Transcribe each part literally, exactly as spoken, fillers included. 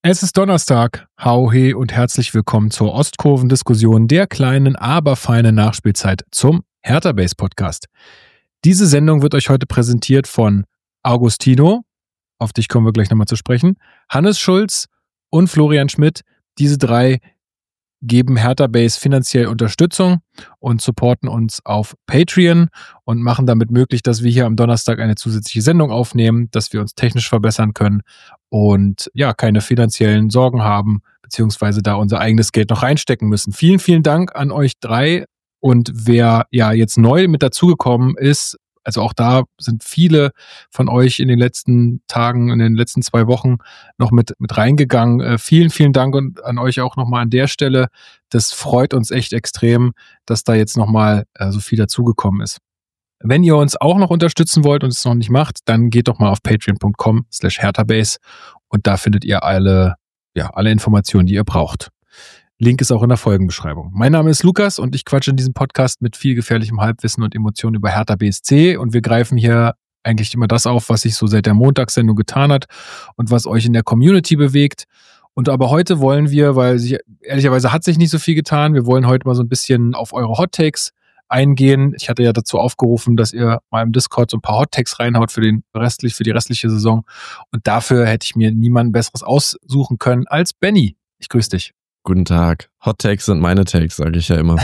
Es ist Donnerstag. Hau, he und herzlich willkommen zur Ostkurven-Diskussion der kleinen, aber feinen Nachspielzeit zum Hertha Base Podcast. Diese Sendung wird euch heute präsentiert von Augustino, auf dich kommen wir gleich nochmal zu sprechen, Hannes Schulz und Florian Schmidt. Diese drei geben Hertha Base finanziell Unterstützung und supporten uns auf Patreon und machen damit möglich, dass wir hier am Donnerstag eine zusätzliche Sendung aufnehmen, dass wir uns technisch verbessern können und ja, keine finanziellen Sorgen haben, beziehungsweise da unser eigenes Geld noch reinstecken müssen. Vielen, vielen Dank an euch drei. Und wer ja jetzt neu mit dazugekommen ist, also auch da sind viele von euch in den letzten Tagen, in den letzten zwei Wochen noch mit, mit reingegangen. Äh, vielen, vielen Dank und an euch auch nochmal an der Stelle. Das freut uns echt extrem, dass da jetzt nochmal äh, so viel dazugekommen ist. Wenn ihr uns auch noch unterstützen wollt und es noch nicht macht, dann geht doch mal auf patreon.com slash herthabase und da findet ihr alle, ja, alle Informationen, die ihr braucht. Link ist auch in der Folgenbeschreibung. Mein Name ist Lukas und ich quatsche in diesem Podcast mit viel gefährlichem Halbwissen und Emotionen über Hertha B S C und wir greifen hier eigentlich immer das auf, was sich so seit der Montagssendung getan hat und was euch in der Community bewegt. Und aber heute wollen wir, weil sich, ehrlicherweise hat sich nicht so viel getan, wir wollen heute mal so ein bisschen auf eure Hot Takes eingehen. Ich hatte ja dazu aufgerufen, dass ihr mal im Discord so ein paar Hot Takes reinhaut für den restlich, für die restliche Saison. Und dafür hätte ich mir niemanden Besseres aussuchen können als Benny. Ich grüße dich. Guten Tag. Hot Takes sind meine Takes, sage ich ja immer.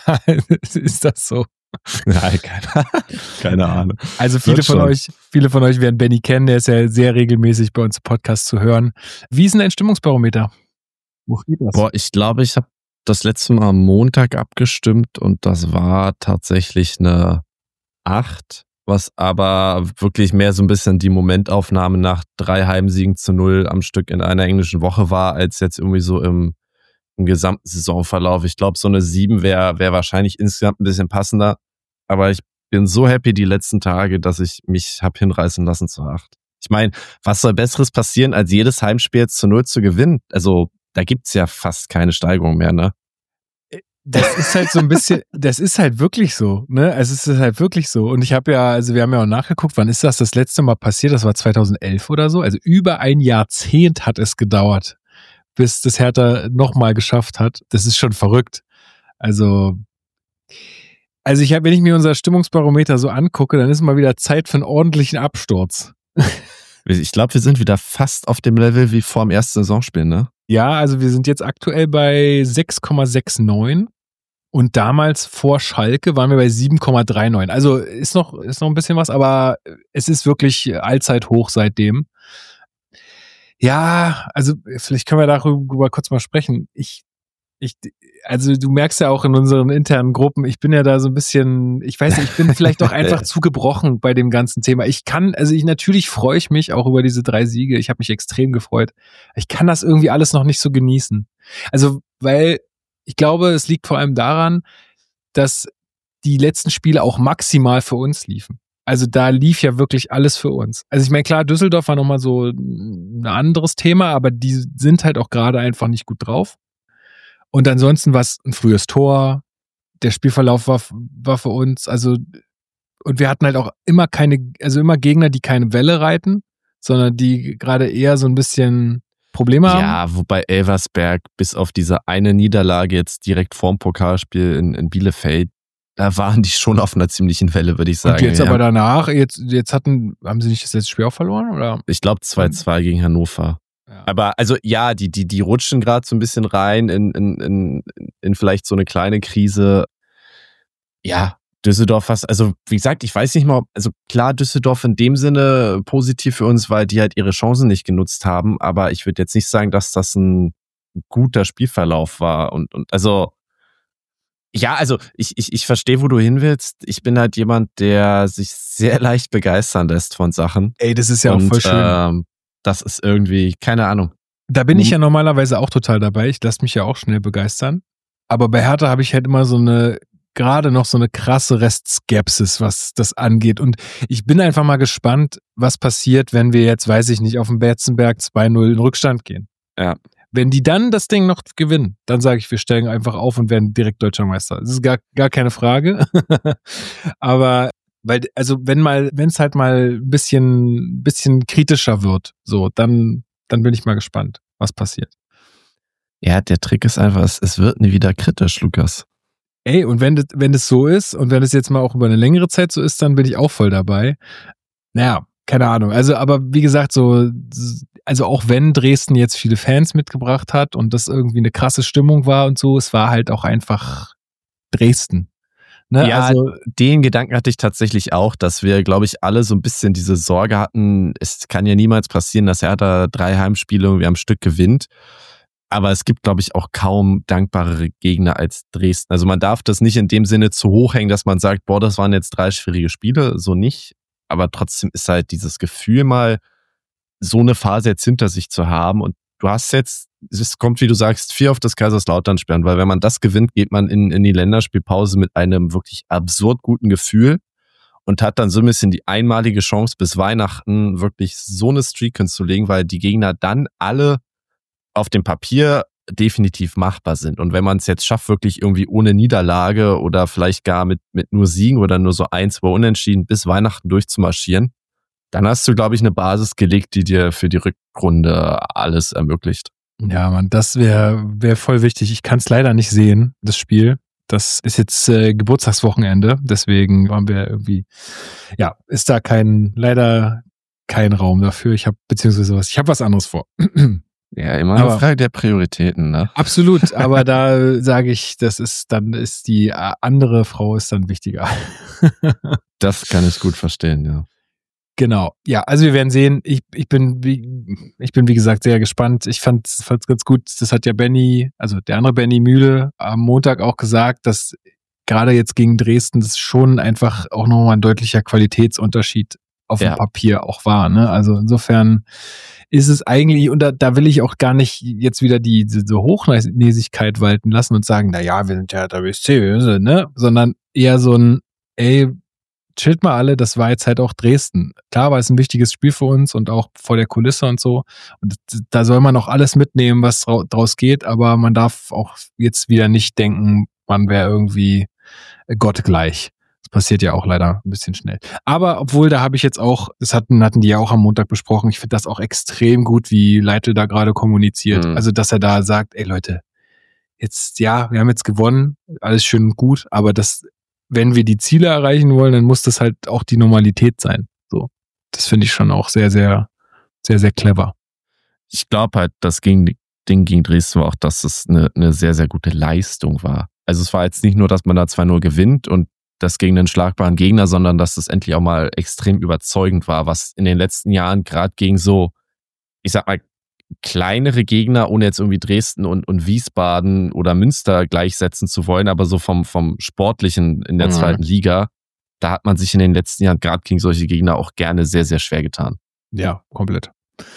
Ist das so? Nein, keine, keine Ahnung. Also viele von euch, viele von euch werden Benny kennen, der ist ja sehr regelmäßig bei uns im Podcast zu hören. Wie ist denn dein Stimmungsbarometer? Wo steht das? Boah, ich glaube, ich habe das letzte Mal am Montag abgestimmt und das war tatsächlich eine acht, was aber wirklich mehr so ein bisschen die Momentaufnahme nach drei Heimsiegen zu null am Stück in einer englischen Woche war, als jetzt irgendwie so im im gesamten Saisonverlauf. Ich glaube, so eine sieben wäre wär wahrscheinlich insgesamt ein bisschen passender. Aber ich bin so happy die letzten Tage, dass ich mich habe hinreißen lassen zu acht. Ich meine, was soll Besseres passieren, als jedes Heimspiel jetzt zu null zu gewinnen? Also, da gibt's ja fast keine Steigerung mehr, ne? Das ist halt so ein bisschen, das ist halt wirklich so, ne? Es ist halt wirklich so. Und ich habe ja, also wir haben ja auch nachgeguckt, wann ist das das letzte Mal passiert? Das war zweitausendelf oder so. Also über ein Jahrzehnt hat es gedauert, bis das Hertha nochmal geschafft hat. Das ist schon verrückt. Also, also ich habe, wenn ich mir unser Stimmungsbarometer so angucke, dann ist mal wieder Zeit für einen ordentlichen Absturz. Ich glaube, wir sind wieder fast auf dem Level wie vor dem ersten Saisonspiel, ne? Ja, also wir sind jetzt aktuell bei sechs Komma neunundsechzig und damals vor Schalke waren wir bei sieben Komma neununddreißig. Also ist noch, ist noch ein bisschen was, aber es ist wirklich Allzeithoch seitdem. Ja, also vielleicht können wir darüber kurz mal sprechen. Ich, ich, also du merkst ja auch in unseren internen Gruppen, ich bin ja da so ein bisschen, ich weiß nicht, ich bin vielleicht auch einfach zu gebrochen bei dem ganzen Thema. Ich kann, also ich natürlich freue ich mich auch über diese drei Siege. Ich habe mich extrem gefreut. Ich kann das irgendwie alles noch nicht so genießen. Also, weil ich glaube, es liegt vor allem daran, dass die letzten Spiele auch maximal für uns liefen. Also da lief ja wirklich alles für uns. Also ich meine, klar, Düsseldorf war nochmal so ein anderes Thema, aber die sind halt auch gerade einfach nicht gut drauf. Und ansonsten war es ein frühes Tor, der Spielverlauf war, war für uns, also und wir hatten halt auch immer keine, also immer Gegner, die keine Welle reiten, sondern die gerade eher so ein bisschen Probleme haben. Ja, wobei Elversberg bis auf diese eine Niederlage jetzt direkt vorm Pokalspiel in, in Bielefeld, da waren die schon auf einer ziemlichen Welle, würde ich sagen. Und jetzt ja. aber danach, jetzt, jetzt hatten, haben sie nicht das letzte Spiel auch verloren, oder? Ich glaube zwei zwei gegen Hannover. Ja. Aber also ja, die, die, die rutschen gerade so ein bisschen rein in, in, in, in vielleicht so eine kleine Krise. Ja, Düsseldorf, was, also wie gesagt, ich weiß nicht mal, also klar, Düsseldorf in dem Sinne positiv für uns, weil die halt ihre Chancen nicht genutzt haben, aber ich würde jetzt nicht sagen, dass das ein guter Spielverlauf war. Und, und also ja, also ich, ich, ich verstehe, wo du hin willst. Ich bin halt jemand, der sich sehr leicht begeistern lässt von Sachen. Ey, das ist ja und, auch voll schön. Ähm, das ist irgendwie, keine Ahnung. Da bin ich ja normalerweise auch total dabei. Ich lasse mich ja auch schnell begeistern. Aber bei Hertha habe ich halt immer so eine, gerade noch so eine krasse Restskepsis, was das angeht. Und ich bin einfach mal gespannt, was passiert, wenn wir jetzt, weiß ich nicht, auf dem Betzenberg zwei null in Rückstand gehen. Ja. Wenn die dann das Ding noch gewinnen, dann sage ich, wir steigen einfach auf und werden direkt Deutscher Meister. Das ist gar, gar keine Frage. Aber weil, also wenn mal, wenn es halt mal ein bisschen, bisschen kritischer wird, so, dann, dann bin ich mal gespannt. was passiert. Ja, der Trick ist einfach, es, es wird nie wieder kritisch, Lukas. Ey, und wenn das, wenn das so ist und wenn es jetzt mal auch über eine längere Zeit so ist, dann bin ich auch voll dabei. Naja, keine Ahnung. Also, aber wie gesagt, so, also auch wenn Dresden jetzt viele Fans mitgebracht hat und das irgendwie eine krasse Stimmung war und so, es war halt auch einfach Dresden. Ne? Ja, also, den Gedanken hatte ich tatsächlich auch, dass wir, glaube ich, alle so ein bisschen diese Sorge hatten, es kann ja niemals passieren, dass Hertha drei Heimspiele irgendwie am Stück gewinnt. Aber es gibt, glaube ich, auch kaum dankbarere Gegner als Dresden. Also man darf das nicht in dem Sinne zu hoch hängen, dass man sagt, boah, das waren jetzt drei schwierige Spiele, so nicht. Aber trotzdem ist halt dieses Gefühl mal, so eine Phase jetzt hinter sich zu haben. Und du hast jetzt, es kommt, wie du sagst, vier auf das Kaiserslautern-Sperren, weil wenn man das gewinnt, geht man in, in die Länderspielpause mit einem wirklich absurd guten Gefühl und hat dann so ein bisschen die einmalige Chance, bis Weihnachten wirklich so eine Streak hinzulegen, weil die Gegner dann alle auf dem Papier definitiv machbar sind. Und wenn man es jetzt schafft, wirklich irgendwie ohne Niederlage oder vielleicht gar mit, mit nur Siegen oder nur so ein, zwei Unentschieden bis Weihnachten durchzumarschieren, dann hast du, glaube ich, eine Basis gelegt, die dir für die Rückrunde alles ermöglicht. Ja, Mann, das wäre wär voll wichtig. Ich kann es leider nicht sehen, das Spiel. Das ist jetzt äh, Geburtstagswochenende, deswegen waren wir irgendwie, ja, ist da kein, leider kein Raum dafür. Ich habe, beziehungsweise was, ich habe was anderes vor. Ja, immer eine Frage der Prioritäten, ne? Absolut, aber da sage ich, das ist, dann ist die andere Frau ist dann wichtiger. Das kann ich gut verstehen, ja. Genau, ja, also wir werden sehen. Ich, ich bin, wie, ich bin wie gesagt sehr gespannt. Ich fand es ganz gut. Das hat ja Benny, also der andere Benny Mühle am Montag auch gesagt, dass gerade jetzt gegen Dresden das schon einfach auch nochmal ein deutlicher Qualitätsunterschied auf ja. dem Papier auch war. Ne? Also insofern ist es eigentlich, und da, da will ich auch gar nicht jetzt wieder die diese Hochnäsigkeit walten lassen und sagen, na ja, wir sind ja der B S C, ne? Sondern eher so ein, ey, chillt mal alle, das war jetzt halt auch Dresden. Klar war es ein wichtiges Spiel für uns und auch vor der Kulisse und so. Und da soll man auch alles mitnehmen, was draus geht, aber man darf auch jetzt wieder nicht denken, man wäre irgendwie gottgleich. Das passiert ja auch leider ein bisschen schnell. Aber obwohl, da habe ich jetzt auch, das hatten, hatten die ja auch am Montag besprochen, ich finde das auch extrem gut, wie Leitl da gerade kommuniziert. Mhm. Also, dass er da sagt, ey Leute, jetzt, ja, wir haben jetzt gewonnen, alles schön und gut, aber das, wenn wir die Ziele erreichen wollen, dann muss das halt auch die Normalität sein. So, das finde ich schon auch sehr, sehr, sehr, sehr clever. Ich glaube halt, das Ding gegen Dresden war auch, dass es eine, eine sehr, sehr gute Leistung war. Also es war jetzt nicht nur, dass man da zwei null gewinnt und das gegen einen schlagbaren Gegner, sondern dass es endlich auch mal extrem überzeugend war, was in den letzten Jahren gerade gegen so, ich sag mal, kleinere Gegner, ohne jetzt irgendwie Dresden und, und Wiesbaden oder Münster gleichsetzen zu wollen, aber so vom, vom Sportlichen in der mhm. zweiten Liga, da hat man sich in den letzten Jahren gerade gegen solche Gegner auch gerne sehr, sehr schwer getan. Ja, komplett.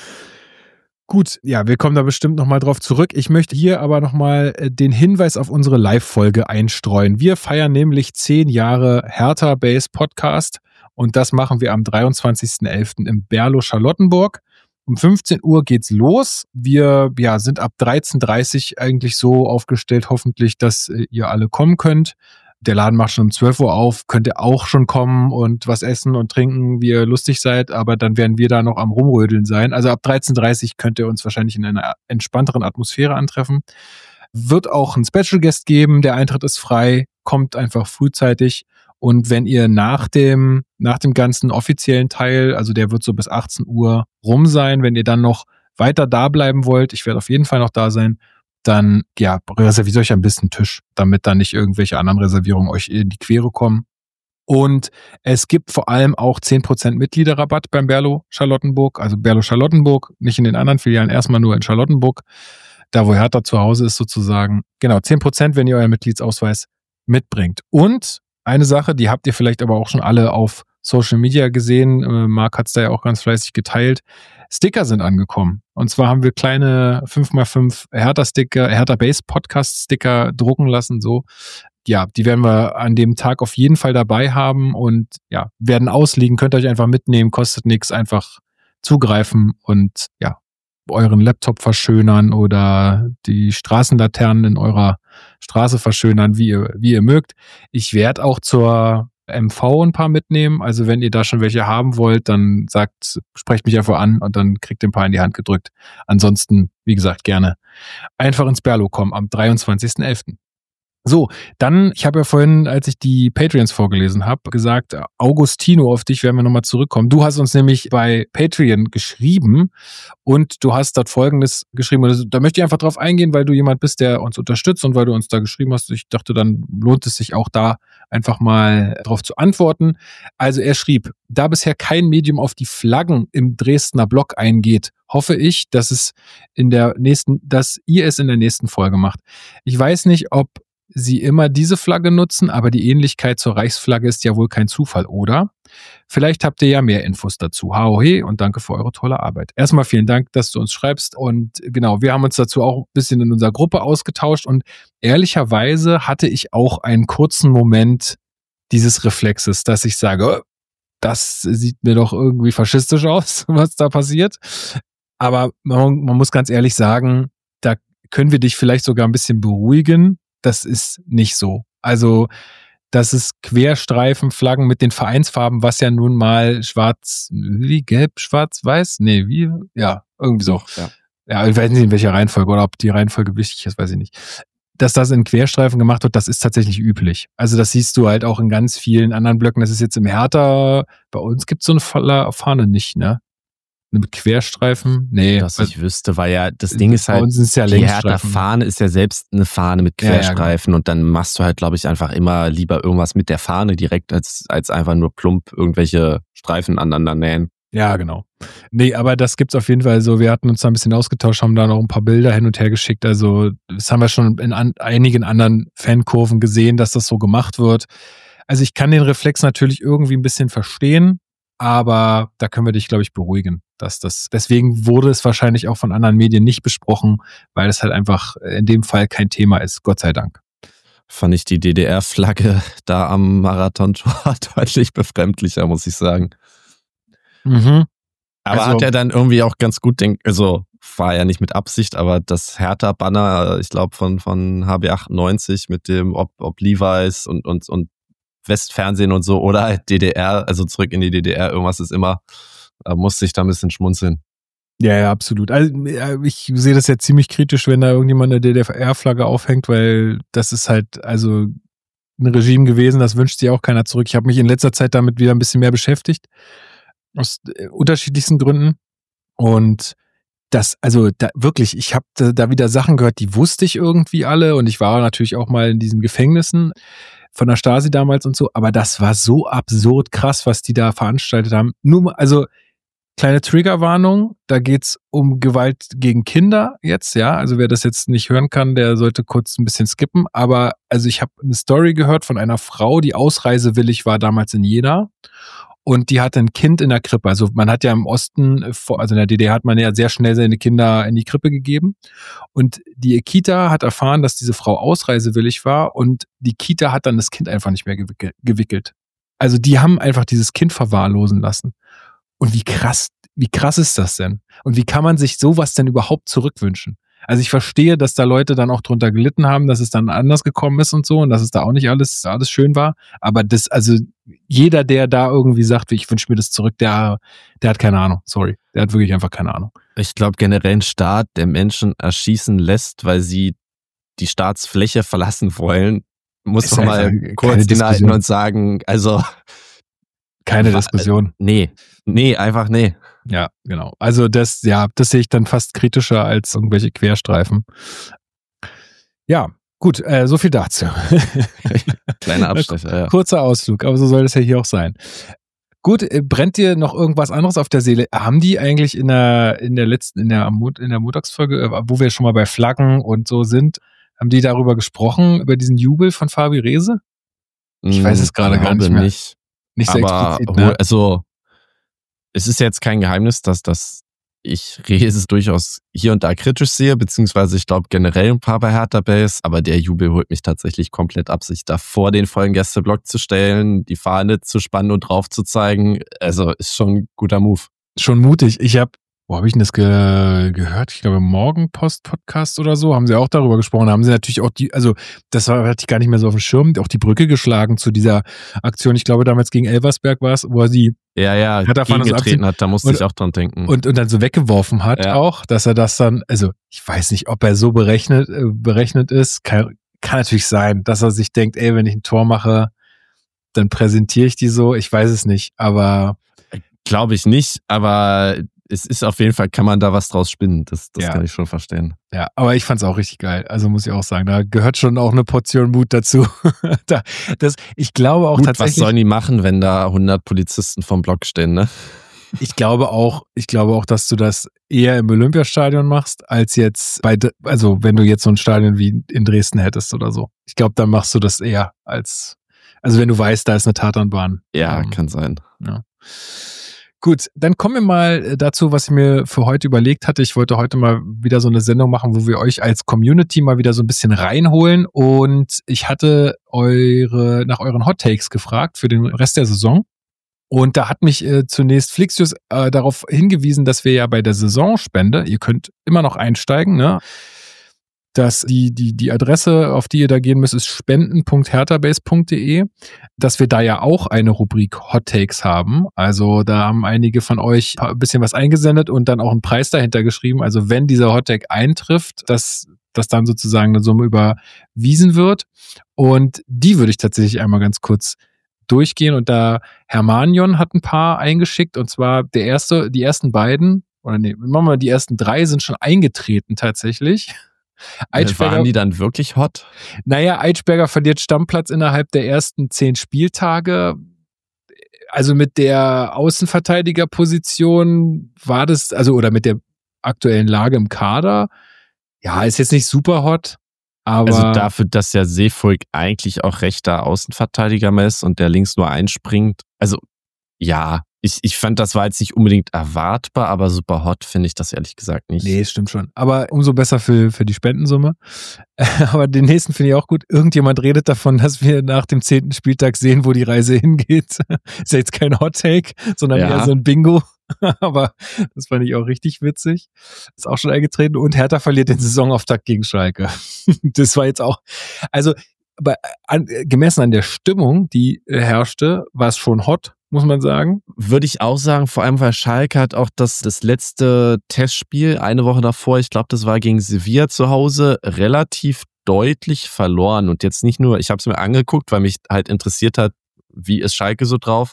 Gut, ja, wir kommen da bestimmt nochmal drauf zurück. Ich möchte hier aber nochmal den Hinweis auf unsere Live-Folge einstreuen. Wir feiern nämlich zehn Jahre Hertha Base Podcast und das machen wir am dreiundzwanzigsten elften im Berlo Charlottenburg. Um fünfzehn Uhr geht's los. Wir ja, sind ab dreizehn Uhr dreißig eigentlich so aufgestellt, hoffentlich, dass ihr alle kommen könnt. Der Laden macht schon um zwölf Uhr auf, könnt ihr auch schon kommen und was essen und trinken, wie ihr lustig seid, aber dann werden wir da noch am Rumrödeln sein. Also ab dreizehn Uhr dreißig könnt ihr uns wahrscheinlich in einer entspannteren Atmosphäre antreffen. Wird auch einen Special Guest geben, der Eintritt ist frei, kommt einfach frühzeitig. Und wenn ihr nach dem, nach dem ganzen offiziellen Teil, also der wird so bis achtzehn Uhr rum sein, wenn ihr dann noch weiter da bleiben wollt, ich werde auf jeden Fall noch da sein, dann ja, reserviert euch ein bisschen Tisch, damit dann nicht irgendwelche anderen Reservierungen euch in die Quere kommen. Und es gibt vor allem auch zehn Prozent Mitgliederrabatt beim Berlo Charlottenburg, also Berlo Charlottenburg, nicht in den anderen Filialen, erstmal nur in Charlottenburg, da wo Hertha zu Hause ist sozusagen. Genau, zehn Prozent, wenn ihr euren Mitgliedsausweis mitbringt. Und eine Sache, die habt ihr vielleicht aber auch schon alle auf Social Media gesehen, Marc hat es da ja auch ganz fleißig geteilt, Sticker sind angekommen. Und zwar haben wir kleine fünf mal fünf Hertha-Sticker, Hertha-Base-Podcast-Sticker drucken lassen, so. Ja, die werden wir an dem Tag auf jeden Fall dabei haben und ja, werden ausliegen, könnt ihr euch einfach mitnehmen, kostet nichts, einfach zugreifen und ja, euren Laptop verschönern oder die Straßenlaternen in eurer Straße verschönern, wie ihr, wie ihr mögt. Ich werde auch zur M V ein paar mitnehmen. Also wenn ihr da schon welche haben wollt, dann sagt, sprecht mich einfach an und dann kriegt ihr ein paar in die Hand gedrückt. Ansonsten, wie gesagt, gerne einfach ins Berlo kommen am dreiundzwanzigsten elften So, dann, ich habe ja vorhin, als ich die Patreons vorgelesen habe, gesagt, Augustino, auf dich werden wir nochmal zurückkommen. Du hast uns nämlich bei Patreon geschrieben und du hast dort Folgendes geschrieben. Und da möchte ich einfach drauf eingehen, weil du jemand bist, der uns unterstützt und weil du uns da geschrieben hast. Ich dachte, dann lohnt es sich auch da einfach mal drauf zu antworten. Also er schrieb, da bisher kein Medium auf die Flaggen im Dresdner Blog eingeht, hoffe ich, dass es in der nächsten, dass ihr es in der nächsten Folge macht. Ich weiß nicht, ob sie immer diese Flagge nutzen, aber die Ähnlichkeit zur Reichsflagge ist ja wohl kein Zufall, oder? Vielleicht habt ihr ja mehr Infos dazu. Haohe und danke für eure tolle Arbeit. Erstmal vielen Dank, dass du uns schreibst und genau, wir haben uns dazu auch ein bisschen in unserer Gruppe ausgetauscht und ehrlicherweise hatte ich auch einen kurzen Moment dieses Reflexes, dass ich sage, das sieht mir doch irgendwie faschistisch aus, was da passiert. Aber man, man muss ganz ehrlich sagen, da können wir dich vielleicht sogar ein bisschen beruhigen. Das ist nicht so. Also, das ist Querstreifenflaggen mit den Vereinsfarben, was ja nun mal schwarz, wie gelb, schwarz, weiß? Nee, wie? Ja, irgendwie so. Ja. ja, ich weiß nicht, in welcher Reihenfolge oder ob die Reihenfolge wichtig ist, weiß ich nicht. Dass das in Querstreifen gemacht wird, das ist tatsächlich üblich. Also das siehst du halt auch in ganz vielen anderen Blöcken. Das ist jetzt im Hertha, bei uns gibt es so eine Fahne nicht, ne? Mit Querstreifen? Nee. Dass ich wüsste, weil ja, das Ding ist halt, ist ja die Hertha-Fahne ist ja selbst eine Fahne mit Querstreifen ja, ja, und dann machst du halt, glaube ich, einfach immer lieber irgendwas mit der Fahne direkt, als, als einfach nur plump irgendwelche Streifen aneinander nähen. Ja, genau. Nee, aber das gibt's auf jeden Fall so. Wir hatten uns da ein bisschen ausgetauscht, haben da noch ein paar Bilder hin und her geschickt. Also, das haben wir schon in an, einigen anderen Fankurven gesehen, dass das so gemacht wird. Also, ich kann den Reflex natürlich irgendwie ein bisschen verstehen, aber da können wir dich, glaube ich, beruhigen, dass das, deswegen wurde es wahrscheinlich auch von anderen Medien nicht besprochen, weil es halt einfach in dem Fall kein Thema ist, Gott sei Dank. Fand ich die D D R-Flagge da am Marathontor deutlich befremdlicher, muss ich sagen. Mhm. Aber also, hat er dann irgendwie auch ganz gut, denk, also war ja nicht mit Absicht, aber das Hertha-Banner, ich glaube von, von H B achtundneunzig mit dem, ob, ob Levi's und, und, und Westfernsehen und so oder halt D D R, also zurück in die D D R, irgendwas ist immer, da musste ich da ein bisschen schmunzeln. Ja, ja, absolut. Also ich sehe das ja ziemlich kritisch, wenn da irgendjemand eine D D R-Flagge aufhängt, weil das ist halt also ein Regime gewesen, das wünscht sich auch keiner zurück. Ich habe mich in letzter Zeit damit wieder ein bisschen mehr beschäftigt, aus unterschiedlichsten Gründen und das, also da wirklich, ich habe da wieder Sachen gehört, die wusste ich irgendwie alle und ich war natürlich auch mal in diesen Gefängnissen von der Stasi damals und so, aber das war so absurd krass, was die da veranstaltet haben. Nur, also kleine Triggerwarnung, da geht's um Gewalt gegen Kinder jetzt, ja, also wer das jetzt nicht hören kann, der sollte kurz ein bisschen skippen, aber also ich habe eine Story gehört von einer Frau, die ausreisewillig war damals in Jena und die hatte ein Kind in der Krippe, also man hat ja im Osten, also in der D D R hat man ja sehr schnell seine Kinder in die Krippe gegeben und die Kita hat erfahren, dass diese Frau ausreisewillig war und die Kita hat dann das Kind einfach nicht mehr gewickelt. Also die haben einfach dieses Kind verwahrlosen lassen. Und wie krass, wie krass ist das denn? Und wie kann man sich sowas denn überhaupt zurückwünschen? Also ich verstehe, dass da Leute dann auch drunter gelitten haben, dass es dann anders gekommen ist und so und dass es da auch nicht alles, alles schön war. Aber das, also jeder, der da irgendwie sagt, ich wünsche mir das zurück, der, der hat keine Ahnung. Sorry. Der hat wirklich einfach keine Ahnung. Ich glaube generell ein Staat, der Menschen erschießen lässt, weil sie die Staatsfläche verlassen wollen, muss man mal kurz innehalten und sagen, also keine Diskussion. Nee, nee, einfach nee. Ja, genau. Also das, ja, das sehe ich dann fast kritischer als irgendwelche Querstreifen. Ja, gut, äh, so viel dazu. Kleiner Abschnitt, ja. Kurzer Ausflug, aber so soll es ja hier auch sein. Gut, äh, brennt dir noch irgendwas anderes auf der Seele? Haben die eigentlich in der, in der letzten, in der, in der Montagsfolge, äh, wo wir schon mal bei Flaggen und so sind, haben die darüber gesprochen, über diesen Jubel von Fabi Rehse? Ich weiß es gerade gar nicht mehr. Nicht. Nicht so aber, explizit, ne? Also, es ist jetzt kein Geheimnis, dass, dass ich Rehse durchaus hier und da kritisch sehe, beziehungsweise ich glaube generell ein paar bei Hertha Base, aber der Jubel holt mich tatsächlich komplett ab, sich da vor den vollen Gästeblock zu stellen, die Fahne zu spannen und drauf zu zeigen. Also, ist schon ein guter Move. Schon mutig. Ich habe wo habe ich denn das ge- gehört? Ich glaube, im Morgenpost-Podcast oder so haben sie auch darüber gesprochen. Da haben sie natürlich auch die, also das war, hatte ich gar nicht mehr so auf dem Schirm, auch die Brücke geschlagen zu dieser Aktion. Ich glaube, damals gegen Elversberg war es, wo er sie ja, ja, gegengetreten hat, da musste und, ich auch dran denken. Und, und dann so weggeworfen hat ja. auch, dass er das dann, also ich weiß nicht, ob er so berechnet, äh, berechnet ist. Kann, kann natürlich sein, dass er sich denkt, ey, wenn ich ein Tor mache, dann präsentiere ich die so. Ich weiß es nicht, aber glaube ich nicht, aber es ist auf jeden Fall, kann man da was draus spinnen. Das, das ja. kann ich schon verstehen. Ja, aber ich fand's auch richtig geil. Also muss ich auch sagen, da gehört schon auch eine Portion Mut dazu. da, das, ich glaube auch Gut, tatsächlich. Was sollen die machen, wenn da hundert Polizisten vom Block stehen, ne? Ich glaube auch, ich glaube auch, dass du das eher im Olympiastadion machst, als jetzt bei, also wenn du jetzt so ein Stadion wie in Dresden hättest oder so. Ich glaube, dann machst du das eher als, also wenn du weißt, da ist eine Tatanbahn. Ja, ähm, kann sein. Ja. Gut, dann kommen wir mal dazu, was ich mir für heute überlegt hatte. Ich wollte heute mal wieder so eine Sendung machen, wo wir euch als Community mal wieder so ein bisschen reinholen. Und ich hatte eure nach euren Hot Takes gefragt für den Rest der Saison. Und da hat mich äh, zunächst Flixius äh, darauf hingewiesen, dass wir ja bei der Saisonspende, ihr könnt immer noch einsteigen, ne? Dass die, die, die Adresse, auf die ihr da gehen müsst, ist spenden punkt herthabase punkt de, dass wir da ja auch eine Rubrik Hot Takes haben. Also da haben einige von euch ein bisschen was eingesendet und dann auch einen Preis dahinter geschrieben. Also wenn dieser Hot Take eintrifft, dass, dass dann sozusagen eine Summe überwiesen wird. Und die würde ich tatsächlich einmal ganz kurz durchgehen. Und da Hermanion hat ein paar eingeschickt, und zwar der erste, die ersten beiden, oder nee, machen wir mal die ersten drei sind schon eingetreten tatsächlich. Eitschberger, waren die dann wirklich hot? Naja, Eitschberger verliert Stammplatz innerhalb der ersten zehn Spieltage. Also mit der Außenverteidigerposition war das, also oder mit der aktuellen Lage im Kader, ja, ist jetzt nicht super hot, aber... Also dafür, dass ja Seefolk eigentlich auch rechter Außenverteidiger ist und der links nur einspringt, also ja, Ich, ich fand, das war jetzt nicht unbedingt erwartbar, aber super hot finde ich das ehrlich gesagt nicht. Nee, stimmt schon. Aber umso besser für, für die Spendensumme. Aber den nächsten finde ich auch gut. Irgendjemand redet davon, dass wir nach dem zehnten Spieltag sehen, wo die Reise hingeht. Ist ja jetzt kein Hot Take, sondern ja. eher so ein Bingo. Aber das fand ich auch richtig witzig. Ist auch schon eingetreten. Und Hertha verliert den Saisonauftakt gegen Schalke. Das war jetzt auch, also bei, an, gemessen an der Stimmung, die herrschte, war es schon hot, muss man sagen. Würde ich auch sagen, vor allem weil Schalke hat auch das, das letzte Testspiel eine Woche davor, ich glaube, das war gegen Sevilla zu Hause, relativ deutlich verloren. Und jetzt nicht nur, ich habe es mir angeguckt, weil mich halt interessiert hat, wie ist Schalke so drauf.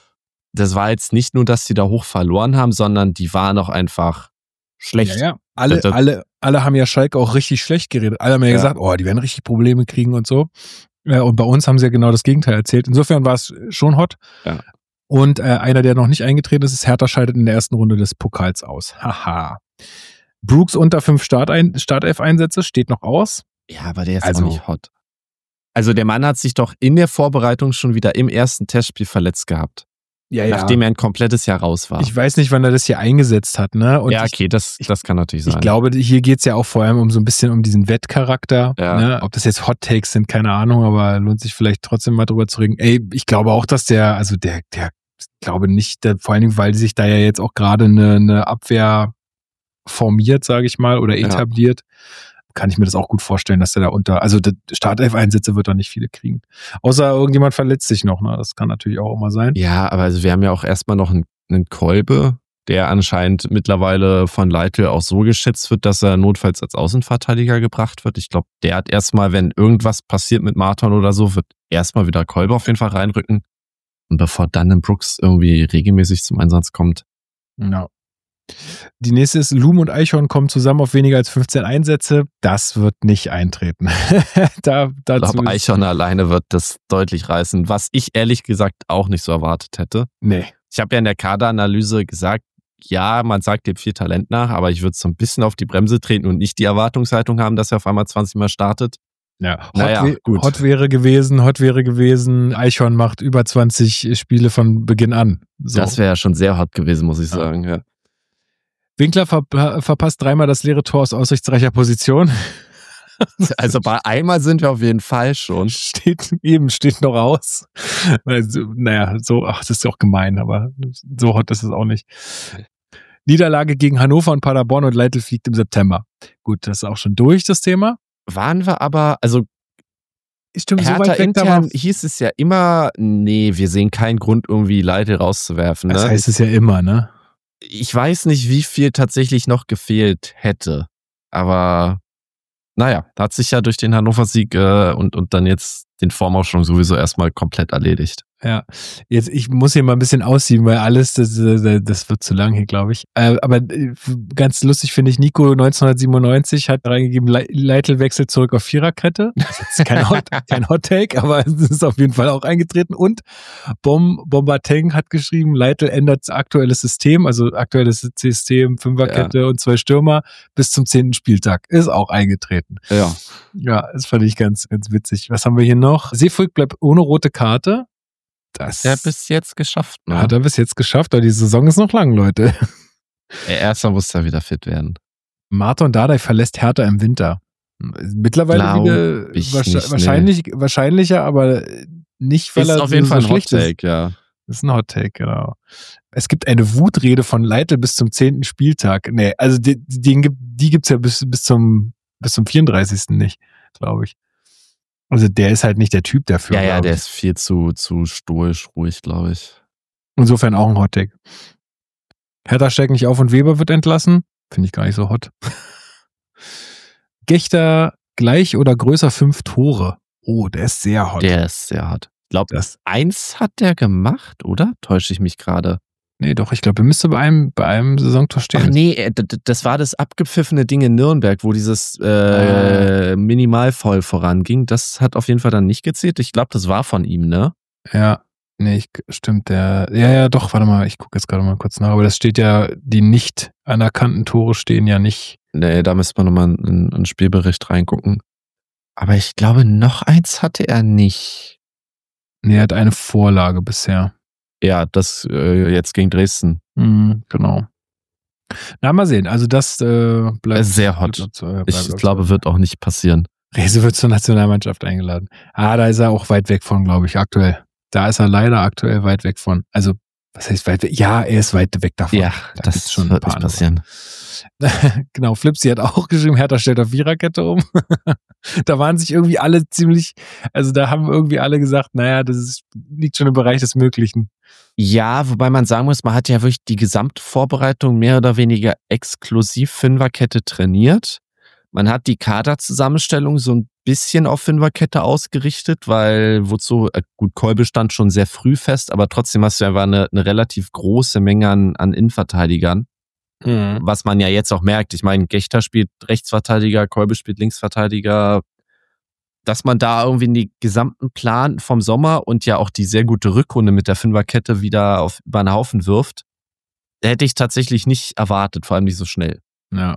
Das war jetzt nicht nur, dass sie da hoch verloren haben, sondern die waren auch einfach schlecht. Ja, ja. Alle, das, alle, alle haben ja Schalke auch richtig schlecht geredet. Alle haben ja, ja gesagt, oh, die werden richtig Probleme kriegen und so. Und bei uns haben sie ja genau das Gegenteil erzählt. Insofern war es schon hot. Ja. Und äh, einer, der noch nicht eingetreten ist, ist Hertha scheidet in der ersten Runde des Pokals aus. Haha. Brooks unter fünf Startein- Startelf-Einsätze steht noch aus. Ja, aber der ist also, auch nicht hot. Also der Mann hat sich doch in der Vorbereitung schon wieder im ersten Testspiel verletzt gehabt. Ja, ja. Nachdem er ein komplettes Jahr raus war. Ich weiß nicht, wann er das hier eingesetzt hat, ne? Und ja, okay, das, das kann natürlich sein. Ich glaube, hier geht's ja auch vor allem um so ein bisschen um diesen Wettcharakter. Ja. Ne? Ob das jetzt Hot Takes sind, keine Ahnung, aber lohnt sich vielleicht trotzdem mal drüber zu reden. Ey, ich glaube auch, dass der, also der, der, ich glaube nicht, der, vor allen Dingen, weil sich da ja jetzt auch gerade eine, eine Abwehr formiert, sage ich mal, oder etabliert. Ja. Kann ich mir das auch gut vorstellen, dass der da unter, also Startelf-Einsätze wird er nicht viele kriegen. Außer irgendjemand verletzt sich noch, ne? Das kann natürlich auch immer sein. Ja, aber also wir haben ja auch erstmal noch einen, einen Kolbe, der anscheinend mittlerweile von Leitl auch so geschätzt wird, dass er notfalls als Außenverteidiger gebracht wird. Ich glaube, der hat erstmal, wenn irgendwas passiert mit Marton oder so, wird erstmal wieder Kolbe auf jeden Fall reinrücken. Und bevor dann ein Brooks irgendwie regelmäßig zum Einsatz kommt. Ja. Die nächste ist, Loom und Eichhorn kommen zusammen auf weniger als fünfzehn Einsätze. Das wird nicht eintreten. da, dazu ich glaube, Eichhorn alleine wird das deutlich reißen, was ich ehrlich gesagt auch nicht so erwartet hätte. Nee. Ich habe ja in der Kaderanalyse gesagt, ja, man sagt dem viel Talent nach, aber ich würde so ein bisschen auf die Bremse treten und nicht die Erwartungshaltung haben, dass er auf einmal zwanzig Mal startet. Ja, Hot, naja, we- gut. Hot wäre gewesen, Hot wäre gewesen, Eichhorn macht über zwanzig Spiele von Beginn an. So. Das wäre ja schon sehr hot gewesen, muss ich ja. sagen, ja. Winkler ver- verpasst dreimal das leere Tor aus aussichtsreicher Position. Also bei einmal sind wir auf jeden Fall schon. Steht eben, steht noch aus. Also, naja, so, ach, das ist ja auch gemein, aber so hot ist es auch nicht. Niederlage gegen Hannover und Paderborn und Leitl fliegt im September. Gut, das ist auch schon durch, das Thema. Waren wir aber, also Stimmt, Hertha so weit weg, intern hieß es ja immer, nee, wir sehen keinen Grund, irgendwie Leitl rauszuwerfen. Ne? Das heißt es ja immer, ne? Ich weiß nicht, wie viel tatsächlich noch gefehlt hätte. Aber naja, hat sich ja durch den Hannover-Sieg äh, und, und dann jetzt den Formaufschwung sowieso erstmal komplett erledigt. Ja, jetzt, ich muss hier mal ein bisschen aussieben, weil alles, das, das wird zu lang hier, glaube ich. Äh, aber ganz lustig finde ich, Nico neunzehnhundertsiebenundneunzig hat reingegeben, Leitl wechselt zurück auf Viererkette. Das ist kein Hot, kein Hot Take, aber es ist auf jeden Fall auch eingetreten. Und Bom, Bombardeng hat geschrieben, Leitl ändert aktuelles System, also aktuelles System, Fünferkette ja. und zwei Stürmer bis zum zehnten Spieltag. Ist auch eingetreten. Ja. Ja, das fand ich ganz, ganz witzig. Was haben wir hier noch? Seefolk bleibt ohne rote Karte. Das hat er bis jetzt geschafft. Ne? Hat er bis jetzt geschafft, aber die Saison ist noch lang, Leute. Er erstmal muss er wieder fit werden. Marton Dardai verlässt Hertha im Winter. Mittlerweile Glaub wieder ich wahrscheinlich, nicht, wahrscheinlich, nee. wahrscheinlicher, aber nicht, weil ist er auf jeden so Fall ein schlecht Hot Take, ist. Ja. Das ist ein Hot Take, genau. Es gibt eine Wutrede von Leitl bis zum zehnten Spieltag. Nee, also die, die, die gibt's ja bis, bis zum, bis zum vierunddreißigsten nicht, glaube ich. Also der ist halt nicht der Typ dafür. Ja, ja, der ist viel zu, zu stoisch, ruhig, glaube ich. Insofern auch ein Hot Take. Hertha steigt nicht auf und Weber wird entlassen. Finde ich gar nicht so hot. Gechter gleich oder größer fünf Tore. Oh, der ist sehr hot. Der ist sehr hot. Ich glaube, eins hat der gemacht, oder? Täusche ich mich gerade? Nee, doch, ich glaube, er müsste bei einem, bei einem Saisontor stehen. Ach nee, das war das abgepfiffene Ding in Nürnberg, wo dieses äh, ah. Minimalfoul voranging. Das hat auf jeden Fall dann nicht gezählt. Ich glaube, das war von ihm, ne? Ja, nee, ich, stimmt. Der, ja, ja, doch, warte mal, ich gucke jetzt gerade mal kurz nach. Aber das steht ja, die nicht anerkannten Tore stehen ja nicht. Nee, da müsste man nochmal in einen Spielbericht reingucken. Aber ich glaube, noch eins hatte er nicht. Nee, er hat eine Vorlage bisher. Ja, das äh, jetzt gegen Dresden. Mhm, genau. Na, mal sehen. Also das äh, bleibt sehr hot. Bleibt, äh, bleibt ich glaube, wird auch nicht passieren. Rese wird zur Nationalmannschaft eingeladen. Ah, da ist er auch weit weg von, glaube ich, aktuell. Da ist er leider aktuell weit weg von. Also, was heißt weit weg? Ja, er ist weit weg davon. Ja, da das schon wird nicht passieren. Genau, Flipsy hat auch geschrieben, Hertha stellt auf Viererkette um. Da waren sich irgendwie alle ziemlich, also da haben irgendwie alle gesagt, naja, das ist, liegt schon im Bereich des Möglichen. Ja, wobei man sagen muss, man hat ja wirklich die gesamte Vorbereitung mehr oder weniger exklusiv Fünferkette trainiert. Man hat die Kaderzusammenstellung so ein bisschen auf Fünferkette ausgerichtet, weil wozu, gut, Kolbe stand schon sehr früh fest, aber trotzdem hast du einfach eine, eine relativ große Menge an, an Innenverteidigern. Mhm. Was man ja jetzt auch merkt. Ich meine, Gechter spielt Rechtsverteidiger, Kolbe spielt Linksverteidiger. Dass man da irgendwie den gesamten Plan vom Sommer und ja auch die sehr gute Rückrunde mit der Fünferkette wieder auf, über den Haufen wirft, hätte ich tatsächlich nicht erwartet, vor allem nicht so schnell. Ja.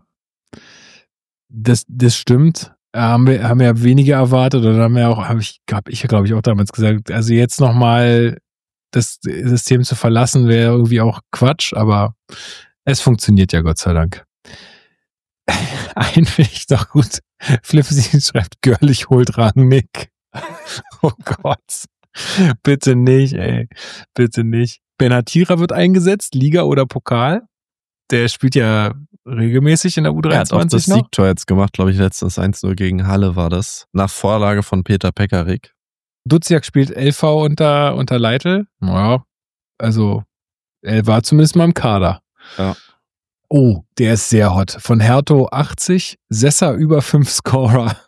Das, das stimmt. Haben wir, haben ja wenige erwartet oder haben wir auch, habe ich, habe ich glaube ich auch damals gesagt, also jetzt nochmal das System zu verlassen wäre irgendwie auch Quatsch, aber es funktioniert ja Gott sei Dank. Einen finde ich doch gut. Flipsy schreibt, Görlich holt Rangnick. Oh Gott. Bitte nicht, ey. Bitte nicht. Benatira wird eingesetzt, Liga oder Pokal. Der spielt ja regelmäßig in der U dreiundzwanzig. Er hat auch das noch. Siegtor jetzt gemacht, glaube ich, letztes eins null gegen Halle war das. Nach Vorlage von Peter Pekarik. Duziak spielt L V unter, unter Leitl. Naja, also er war zumindest mal im Kader. Ja. Oh, der ist sehr hot. Von Herto achtzig, Sessa über fünf Scorer.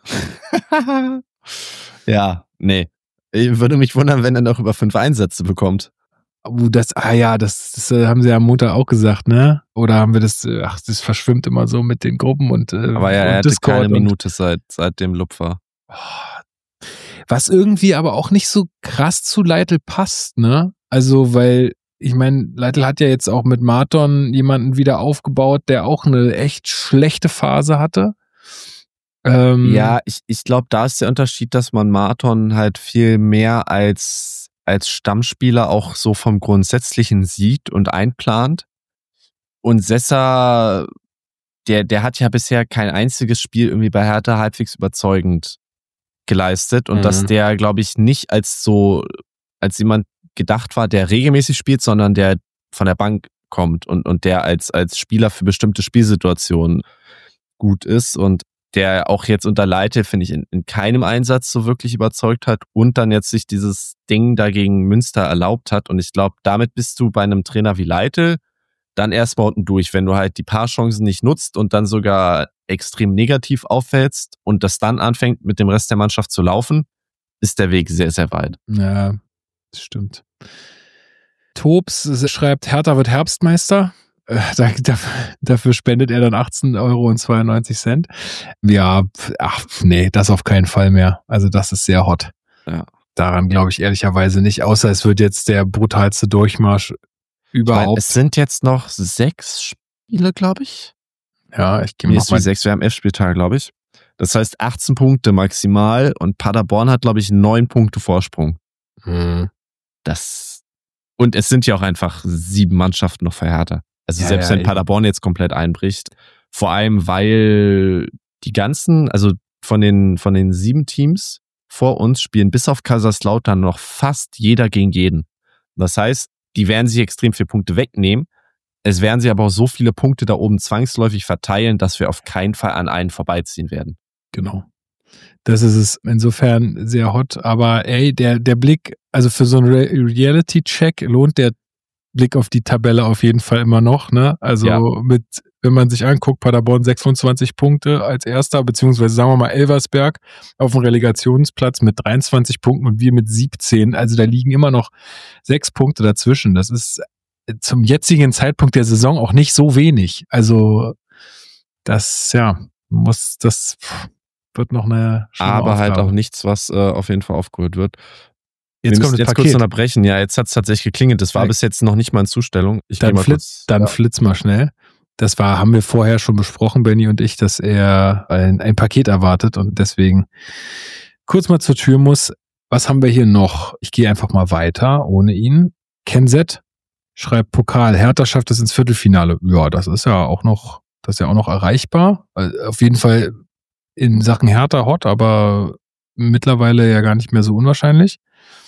Ja, nee. Ich würde mich wundern, wenn er noch über fünf Einsätze bekommt. Oh, das, ah ja, das, das haben sie ja am Montag auch gesagt, ne? Oder haben wir das, ach, das verschwimmt immer so mit den Gruppen und äh, Aber ja, und er hatte Discord keine und, Minute seit, seit dem Lupfer. Was irgendwie aber auch nicht so krass zu Leitl passt, ne? Also, weil ich meine, Leitl hat ja jetzt auch mit Marton jemanden wieder aufgebaut, der auch eine echt schlechte Phase hatte. Ähm, ja, ich, ich glaube, da ist der Unterschied, dass man Marton halt viel mehr als, als Stammspieler auch so vom Grundsätzlichen sieht und einplant. Und Sessa, der, der hat ja bisher kein einziges Spiel irgendwie bei Hertha halbwegs überzeugend geleistet. Und mhm. dass der, glaube ich, nicht als so, als jemand gedacht war, der regelmäßig spielt, sondern der von der Bank kommt und, und der als, als Spieler für bestimmte Spielsituationen gut ist und der auch jetzt unter Leite, finde ich, in, in keinem Einsatz so wirklich überzeugt hat und dann jetzt sich dieses Ding dagegen Münster erlaubt hat. Und ich glaube, damit bist du bei einem Trainer wie Leite dann erstmal unten durch, wenn du halt die paar Chancen nicht nutzt und dann sogar extrem negativ auffällst und das dann anfängt, mit dem Rest der Mannschaft zu laufen, ist der Weg sehr, sehr weit. Ja, das stimmt. Tobs schreibt, Hertha wird Herbstmeister. Da, dafür spendet er dann achtzehn Euro zweiundneunzig. Ja, ach, nee, das auf keinen Fall mehr. Also das ist sehr hot. Ja. Daran glaube ich ehrlicherweise nicht, außer es wird jetzt der brutalste Durchmarsch überhaupt. Ich mein, es sind jetzt noch sechs Spiele, glaube ich. Ja, ich gehe mal. Nee, sechs, wir haben elf Spieltage, glaube ich. Das heißt achtzehn Punkte maximal und Paderborn hat, glaube ich, neun Punkte Vorsprung. Hm. Das und es sind ja auch einfach sieben Mannschaften noch für Hertha. Also ja, selbst ja, wenn Paderborn jetzt komplett einbricht, vor allem weil die ganzen, also von den von den sieben Teams vor uns spielen bis auf Kaiserslautern noch fast jeder gegen jeden. Das heißt, die werden sich extrem viele Punkte wegnehmen. Es werden sie aber auch so viele Punkte da oben zwangsläufig verteilen, dass wir auf keinen Fall an einen vorbeiziehen werden. Genau. Das ist es insofern sehr hot. Aber ey, der, der Blick, also für so einen Re- Reality-Check lohnt der Blick auf die Tabelle auf jeden Fall immer noch, ne? Also ja. mit, wenn man sich anguckt, Paderborn sechsundzwanzig Punkte als Erster, beziehungsweise sagen wir mal Elversberg auf dem Relegationsplatz mit dreiundzwanzig Punkten und wir mit siebzehn. Also da liegen immer noch sechs Punkte dazwischen. Das ist zum jetzigen Zeitpunkt der Saison auch nicht so wenig. Also das, ja, muss, das wird noch eine schlimme Aber Aufgabe. Halt auch nichts, was äh, auf jeden Fall aufgeholt wird. Jetzt Wir kommt das jetzt Paket. kurz unterbrechen. Ja, jetzt hat es tatsächlich geklingelt. Das war ja. bis jetzt noch nicht mal in Zustellung. Ich dann mal flitz, kurz, dann ja. flitz mal schnell. Das war, haben wir vorher schon besprochen, Benny und ich, dass er ein, ein Paket erwartet und deswegen kurz mal zur Tür muss. Was haben wir hier noch? Ich gehe einfach mal weiter ohne ihn. Kenset schreibt Pokal. Hertha schafft es ins Viertelfinale. Ja, das ist ja auch noch, das ist ja auch noch erreichbar. Also auf jeden Fall in Sachen Hertha hot, aber mittlerweile ja gar nicht mehr so unwahrscheinlich.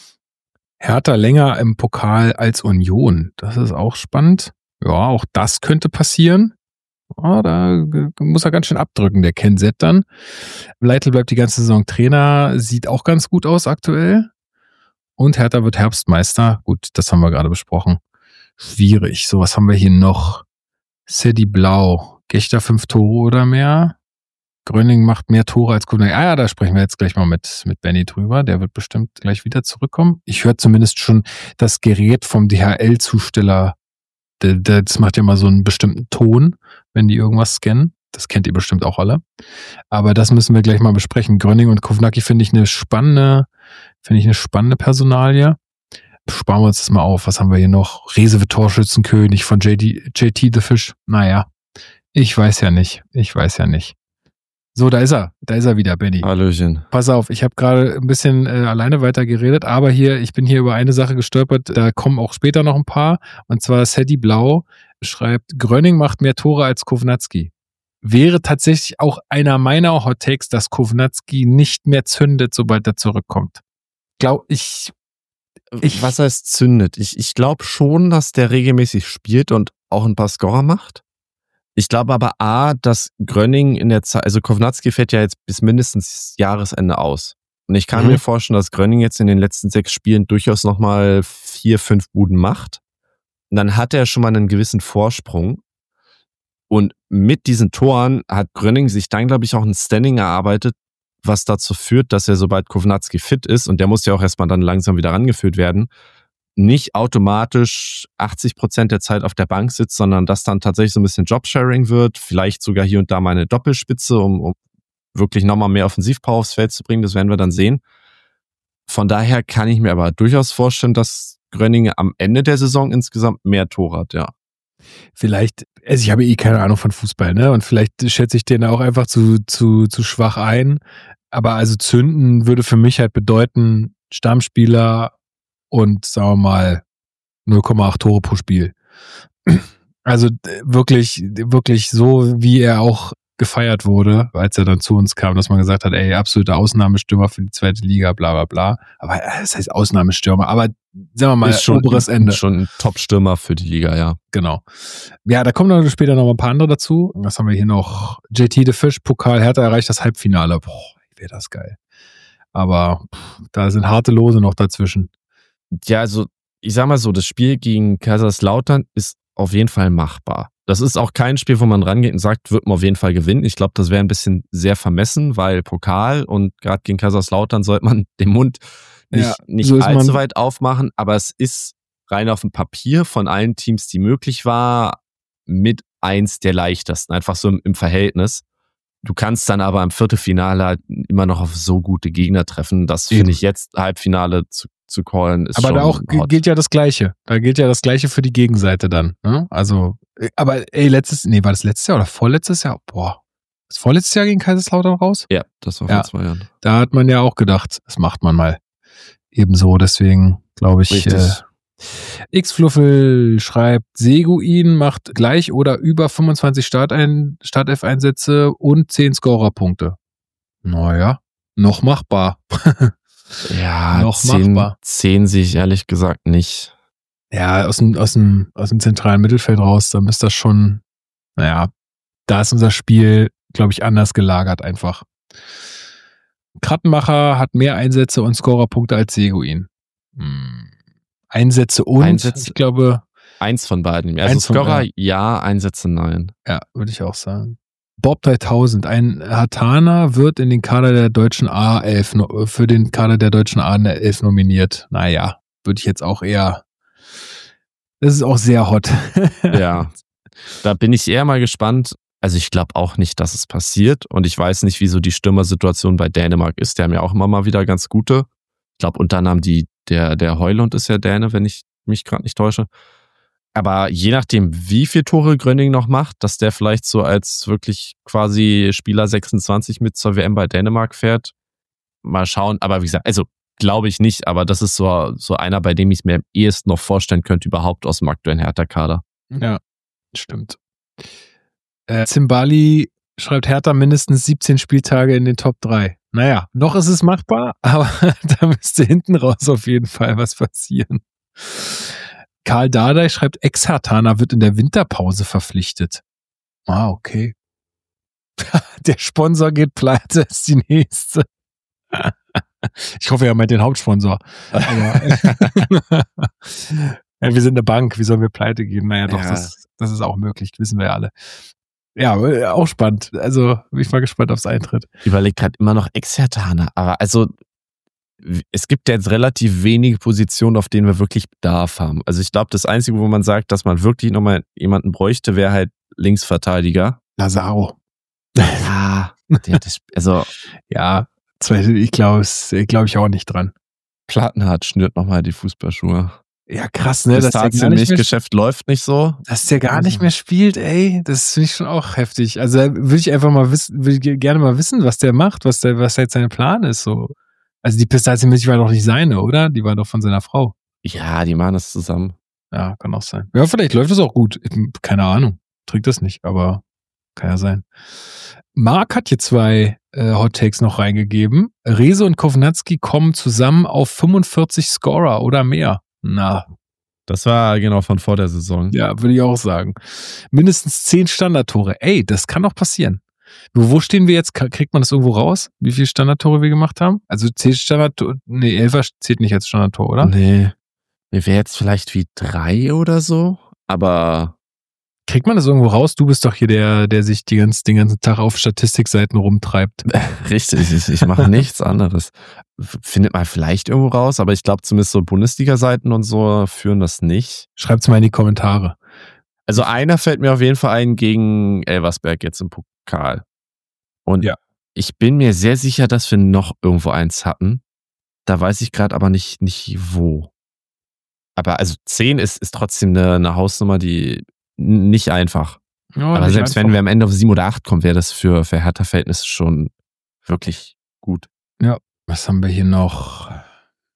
Hertha länger im Pokal als Union. Das ist auch spannend. Ja, auch das könnte passieren. Ja, da muss er ganz schön abdrücken, der Kenset dann. Leitl bleibt die ganze Saison Trainer, sieht auch ganz gut aus aktuell. Und Hertha wird Herbstmeister. Gut, das haben wir gerade besprochen. Schwierig. So, was haben wir hier noch? Sedi Blau. Gechter fünf Tore oder mehr. Gröning macht mehr Tore als Kuhn. Ah ja, da sprechen wir jetzt gleich mal mit, mit Benny drüber. Der wird bestimmt gleich wieder zurückkommen. Ich höre zumindest schon das Gerät vom D H L-Zusteller. Das macht ja mal so einen bestimmten Ton, wenn die irgendwas scannen. Das kennt ihr bestimmt auch alle. Aber das müssen wir gleich mal besprechen. Gröning und Kovnacki finde ich eine spannende, finde ich eine spannende Personalie. Sparen wir uns das mal auf. Was haben wir hier noch? Reese Torschützenkönig von J D, J T The Fish. Naja, ich weiß ja nicht. Ich weiß ja nicht. So, da ist er. Da ist er wieder, Benny. Hallöchen. Pass auf, ich habe gerade ein bisschen äh, alleine weiter geredet, aber hier, ich bin hier über eine Sache gestolpert, da kommen auch später noch ein paar. Und zwar Sedi Blau schreibt, Gröning macht mehr Tore als Kovnatski. Wäre tatsächlich auch einer meiner Hot Takes, dass Kovnatski nicht mehr zündet, sobald er zurückkommt. Glaub ich, ich. Was heißt zündet? Ich, ich glaube schon, dass der regelmäßig spielt und auch ein paar Scorer macht. Ich glaube aber A, dass Gröning in der Zeit, also Kovnatski fällt ja jetzt bis mindestens Jahresende aus. Und ich kann mhm. mir vorstellen, dass Gröning jetzt in den letzten sechs Spielen durchaus nochmal vier, fünf Buden macht. Und dann hat er schon mal einen gewissen Vorsprung. Und mit diesen Toren hat Gröning sich dann, glaube ich, auch ein Standing erarbeitet, was dazu führt, dass er, sobald Kovnatski fit ist, und der muss ja auch erstmal dann langsam wieder rangeführt werden, nicht automatisch achtzig Prozent der Zeit auf der Bank sitzt, sondern dass dann tatsächlich so ein bisschen Jobsharing wird, vielleicht sogar hier und da mal eine Doppelspitze, um, um wirklich nochmal mehr Offensivpower aufs Feld zu bringen, das werden wir dann sehen. Von daher kann ich mir aber durchaus vorstellen, dass Gröning am Ende der Saison insgesamt mehr Tore hat, ja. Vielleicht, also ich habe eh keine Ahnung von Fußball, ne? Und vielleicht schätze ich den auch einfach zu, zu, zu schwach ein. Aber also zünden würde für mich halt bedeuten, Stammspieler und sagen wir mal null Komma acht Tore pro Spiel. Also wirklich, wirklich so, wie er auch gefeiert wurde, als er dann zu uns kam, dass man gesagt hat, ey, absoluter Ausnahmestürmer für die zweite Liga, bla bla bla. Aber das heißt Ausnahmestürmer, aber sagen wir mal, ist schon, oberes Ende. Schon ein Top-Stürmer für die Liga, ja. Genau. Ja, da kommen dann später noch ein paar andere dazu. Was haben wir hier noch? J T The Fish, Pokal, Hertha erreicht das Halbfinale. Boah, wäre das geil. Aber pff, da sind harte Lose noch dazwischen. Ja, also ich sag mal so, das Spiel gegen Kaiserslautern ist auf jeden Fall machbar. Das ist auch kein Spiel, wo man rangeht und sagt, wird man auf jeden Fall gewinnen. Ich glaube, das wäre ein bisschen sehr vermessen, weil Pokal und gerade gegen Kaiserslautern sollte man den Mund nicht, ja, nicht so allzu weit aufmachen. Aber es ist rein auf dem Papier von allen Teams, die möglich war, mit eins der leichtesten. Einfach so im, im Verhältnis. Du kannst dann aber im Viertelfinale halt immer noch auf so gute Gegner treffen. Das finde ich jetzt Halbfinale zu, zu callen ist aber schon da auch hot. Gilt ja das Gleiche. Da gilt ja das Gleiche für die Gegenseite dann. Ne? Also, aber ey, letztes, nee, war das letztes Jahr oder vorletztes Jahr? Boah. Ist vorletztes Jahr gegen Kaiserslautern raus? Ja, das war vor ja, zwei Jahren. Da hat man ja auch gedacht, das macht man mal. Ebenso, deswegen glaube ich, äh, X-Fluffel schreibt, Seguin macht gleich oder über fünfundzwanzig Startein- Startelf-Einsätze und zehn Scorerpunkte. Naja, noch machbar. Ja, noch zehn, machbar. zehn sehe ich ehrlich gesagt nicht. Ja, aus dem, aus dem, aus dem zentralen Mittelfeld raus, dann ist das schon, naja, da ist unser Spiel, glaube ich, anders gelagert einfach. Krattenmacher hat mehr Einsätze und Scorerpunkte als Seguin. Hm. Einsätze und, Einsätze, ich glaube... Eins von beiden. Also Scorer ja, Einsätze nein. Ja, würde ich auch sagen. Bob dreitausend, ein Hatana wird in den Kader der deutschen A elf, für den Kader der deutschen A elf nominiert. Naja, würde ich jetzt auch eher... Das ist auch sehr hot. Ja, da bin ich eher mal gespannt. Also ich glaube auch nicht, dass es passiert und ich weiß nicht, wieso die Stürmersituation bei Dänemark ist. Die haben ja auch immer mal wieder ganz gute. Ich glaube, unter anderem die, der, der Højlund ist ja Däne, wenn ich mich gerade nicht täusche. Aber je nachdem, wie viele Tore Gröning noch macht, dass der vielleicht so als wirklich quasi Spieler sechsundzwanzig mit zur W M bei Dänemark fährt, mal schauen. Aber wie gesagt, also glaube ich nicht, aber das ist so, so einer, bei dem ich es mir am ehesten noch vorstellen könnte, überhaupt aus dem aktuellen Hertha-Kader. Ja, stimmt. Äh, Zimbali schreibt Hertha mindestens siebzehn Spieltage in den Top drei. Naja, noch ist es machbar, aber da müsste hinten raus auf jeden Fall was passieren. Karl Dardai schreibt, Ex-Hartaner wird in der Winterpause verpflichtet. Ah, okay. Der Sponsor geht pleite, ist die nächste. Ich hoffe, er meint den Hauptsponsor. Aber ja, wir sind eine Bank, wie sollen wir pleite gehen? Naja, doch, ja. das, das ist auch möglich, wissen wir ja alle. Ja, auch spannend. Also bin ich mal gespannt aufs Eintritt. Ich überlege gerade immer noch Ex-Hertaner, aber also es gibt ja jetzt relativ wenige Positionen, auf denen wir wirklich Bedarf haben. Also ich glaube, das Einzige, wo man sagt, dass man wirklich nochmal jemanden bräuchte, wäre halt Linksverteidiger. Lazaro. Ja, der, das, also ja, ich glaube glaub ich auch nicht dran. Plattenhardt schnürt nochmal die Fußballschuhe. Ja, krass, ne? Das, das Milchgeschäft läuft nicht so. Dass der gar nicht mehr spielt, ey, das finde ich schon auch heftig. Also würde ich einfach mal wissen, würde ich gerne mal wissen, was der macht, was der, was jetzt sein Plan ist, so. Also die Pistazienmilch war doch nicht seine, oder? Die war doch von seiner Frau. Ja, die machen das zusammen. Ja, kann auch sein. Ja, vielleicht läuft es auch gut. Keine Ahnung. Trägt das nicht, aber kann ja sein. Marc hat hier zwei äh, Hot Takes noch reingegeben. Reze und Kovnatski kommen zusammen auf fünfundvierzig Scorer oder mehr. Na. Das war genau von vor der Saison. Ja, würde ich auch sagen. Mindestens zehn Standardtore. Ey, das kann doch passieren. Wo stehen wir jetzt? Kriegt man das irgendwo raus? Wie viele Standardtore wir gemacht haben? Also zehn Standardtore, nee, Elfer zählt nicht als Standardtor, oder? Nee. Wir wären jetzt vielleicht wie drei oder so, aber... Kriegt man das irgendwo raus? Du bist doch hier der, der sich die ganzen, den ganzen Tag auf Statistikseiten rumtreibt. Richtig, ich, ich mache nichts anderes. Findet man vielleicht irgendwo raus, aber ich glaube zumindest so Bundesliga-Seiten und so führen das nicht. Schreibt's mal in die Kommentare. Also einer fällt mir auf jeden Fall ein gegen Elversberg jetzt im Pokal. Und ja. Ich bin mir sehr sicher, dass wir noch irgendwo eins hatten. Da weiß ich gerade aber nicht, nicht wo. Aber also zehn ist, ist trotzdem eine, eine Hausnummer, die nicht einfach. Ja, aber nicht selbst einfach. Wenn wir am Ende auf sieben oder acht kommen, wäre das für, für Hertha-Verhältnisse schon wirklich gut. Ja, was haben wir hier noch?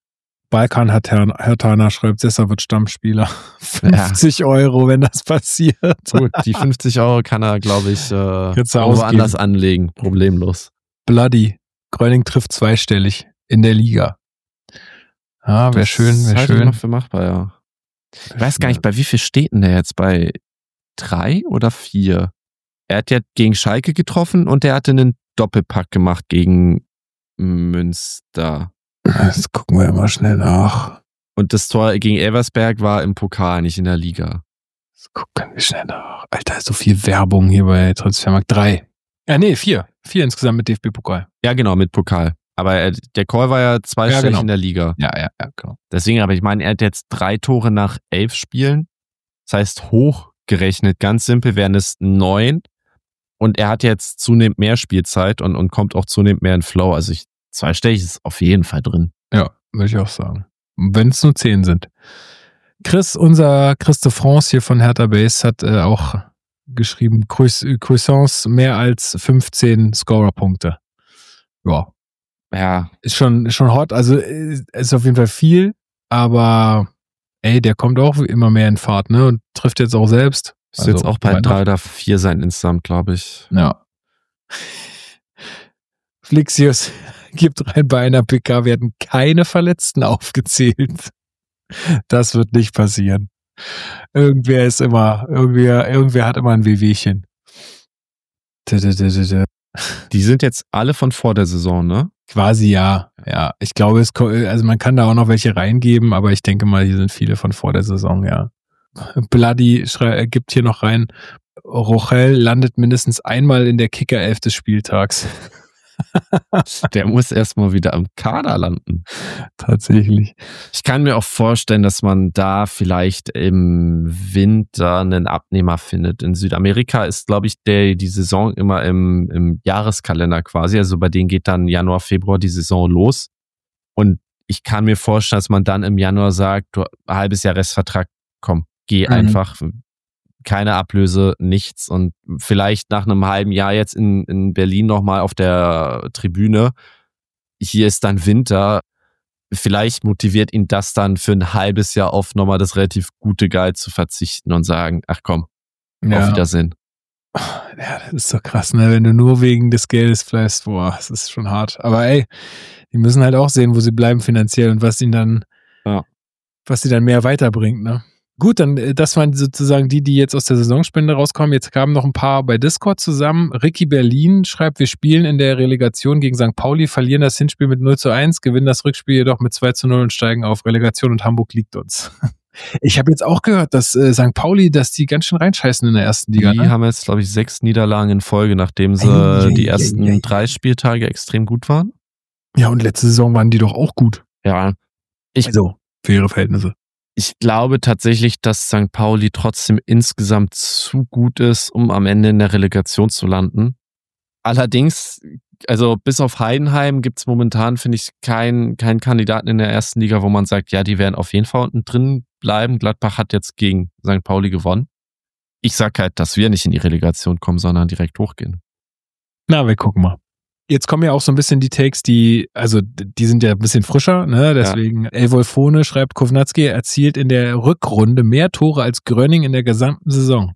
Balkan-Hertaner schreibt, Sessa wird Stammspieler. fünfzig ja. Euro, wenn das passiert. Gut, die fünfzig Euro kann er, glaube ich, äh, woanders anlegen. Problemlos. Bloody. Gröning trifft zweistellig in der Liga. Ja, wäre schön, wäre schön. Das noch für machbar, ja. Ich weiß gar nicht, bei wie viel steht denn der jetzt? Bei drei oder vier? Er hat ja gegen Schalke getroffen und er hatte einen Doppelpack gemacht gegen Münster. Das gucken wir mal schnell nach. Und das Tor gegen Elversberg war im Pokal, nicht in der Liga. Das gucken wir schnell nach. Alter, ist so viel Werbung hier bei Transfermarkt. Drei. Ja, nee, vier. Vier insgesamt mit D F B-Pokal. Ja, genau, mit Pokal. Aber er, der Call war ja zweistellig ja, genau. in der Liga. Ja, ja, ja, genau. Deswegen, aber ich meine, er hat jetzt drei Tore nach elf Spielen. Das heißt, hochgerechnet, ganz simpel, wären es neun. Und er hat jetzt zunehmend mehr Spielzeit und, und kommt auch zunehmend mehr in Flow. Also ich, zweistellig ist auf jeden Fall drin. Ja, würde ich auch sagen. Wenn es nur zehn sind. Chris, unser Chris de France hier von Hertha Base hat äh, auch geschrieben, Croissants mehr als fünfzehn Scorer-Punkte. Ja. Ja. Ist schon, ist schon hot. Also ist auf jeden Fall viel, aber ey, der kommt auch immer mehr in Fahrt, ne? Und trifft jetzt auch selbst. Ist also, jetzt auch bei drei oder vier sein insgesamt, glaube ich. Ja. Flixius gibt rein, bei einer P K werden keine Verletzten aufgezählt. Das wird nicht passieren. Irgendwer ist immer, irgendwer, irgendwer hat immer ein Wehwehchen. Die sind jetzt alle von vor der Saison, ne? Quasi ja. Ja, ich glaube, es, also man kann da auch noch welche reingeben, aber ich denke mal, hier sind viele von vor der Saison, ja. Bloody gibt hier noch rein, Rochel landet mindestens einmal in der Kicker-Elf des Spieltags. Der muss erstmal wieder am Kader landen. Tatsächlich. Ich kann mir auch vorstellen, dass man da vielleicht im Winter einen Abnehmer findet. In Südamerika ist, glaube ich, der, die Saison immer im, im Jahreskalender quasi. Also bei denen geht dann Januar, Februar die Saison los. Und ich kann mir vorstellen, dass man dann im Januar sagt, du, ein halbes Jahr Restvertrag, komm, geh mhm. einfach. Keine Ablöse, nichts. Und vielleicht nach einem halben Jahr jetzt in, in Berlin nochmal auf der Tribüne. Hier ist dann Winter. Vielleicht motiviert ihn das dann für ein halbes Jahr auf nochmal das relativ gute Gehalt zu verzichten und sagen, ach komm, ja. Auf Wiedersehen. Ja, das ist so krass, ne? Wenn du nur wegen des Geldes bleibst, boah, das ist schon hart. Aber ey, die müssen halt auch sehen, wo sie bleiben finanziell und was ihnen dann, ja. was sie dann mehr weiterbringt, ne? Gut, dann das waren sozusagen die, die jetzt aus der Saisonspende rauskommen. Jetzt kamen noch ein paar bei Discord zusammen. Ricky Berlin schreibt, wir spielen in der Relegation gegen Sankt Pauli, verlieren das Hinspiel mit null zu eins, gewinnen das Rückspiel jedoch mit zwei zu null und steigen auf Relegation und Hamburg liegt uns. Ich habe jetzt auch gehört, dass äh, Sankt Pauli, dass die ganz schön reinscheißen in der ersten Liga. Die ne? haben jetzt, glaube ich, sechs Niederlagen in Folge, nachdem sie ei, ei, die ersten ei, ei, ei. drei Spieltage extrem gut waren. Ja, und letzte Saison waren die doch auch gut. Ja. Ich, also, für ihre Verhältnisse. Ich glaube tatsächlich, dass Sankt Pauli trotzdem insgesamt zu gut ist, um am Ende in der Relegation zu landen. Allerdings, also bis auf Heidenheim gibt es momentan, finde ich, keinen keinen Kandidaten in der ersten Liga, wo man sagt, ja, die werden auf jeden Fall unten drin bleiben. Gladbach hat jetzt gegen Sankt Pauli gewonnen. Ich sag halt, dass wir nicht in die Relegation kommen, sondern direkt hochgehen. Na, wir gucken mal. Jetzt kommen ja auch so ein bisschen die Takes, die, also die sind ja ein bisschen frischer, ne? Deswegen, ja. El Wolfone schreibt, Kovnatski erzielt in der Rückrunde mehr Tore als Gröning in der gesamten Saison.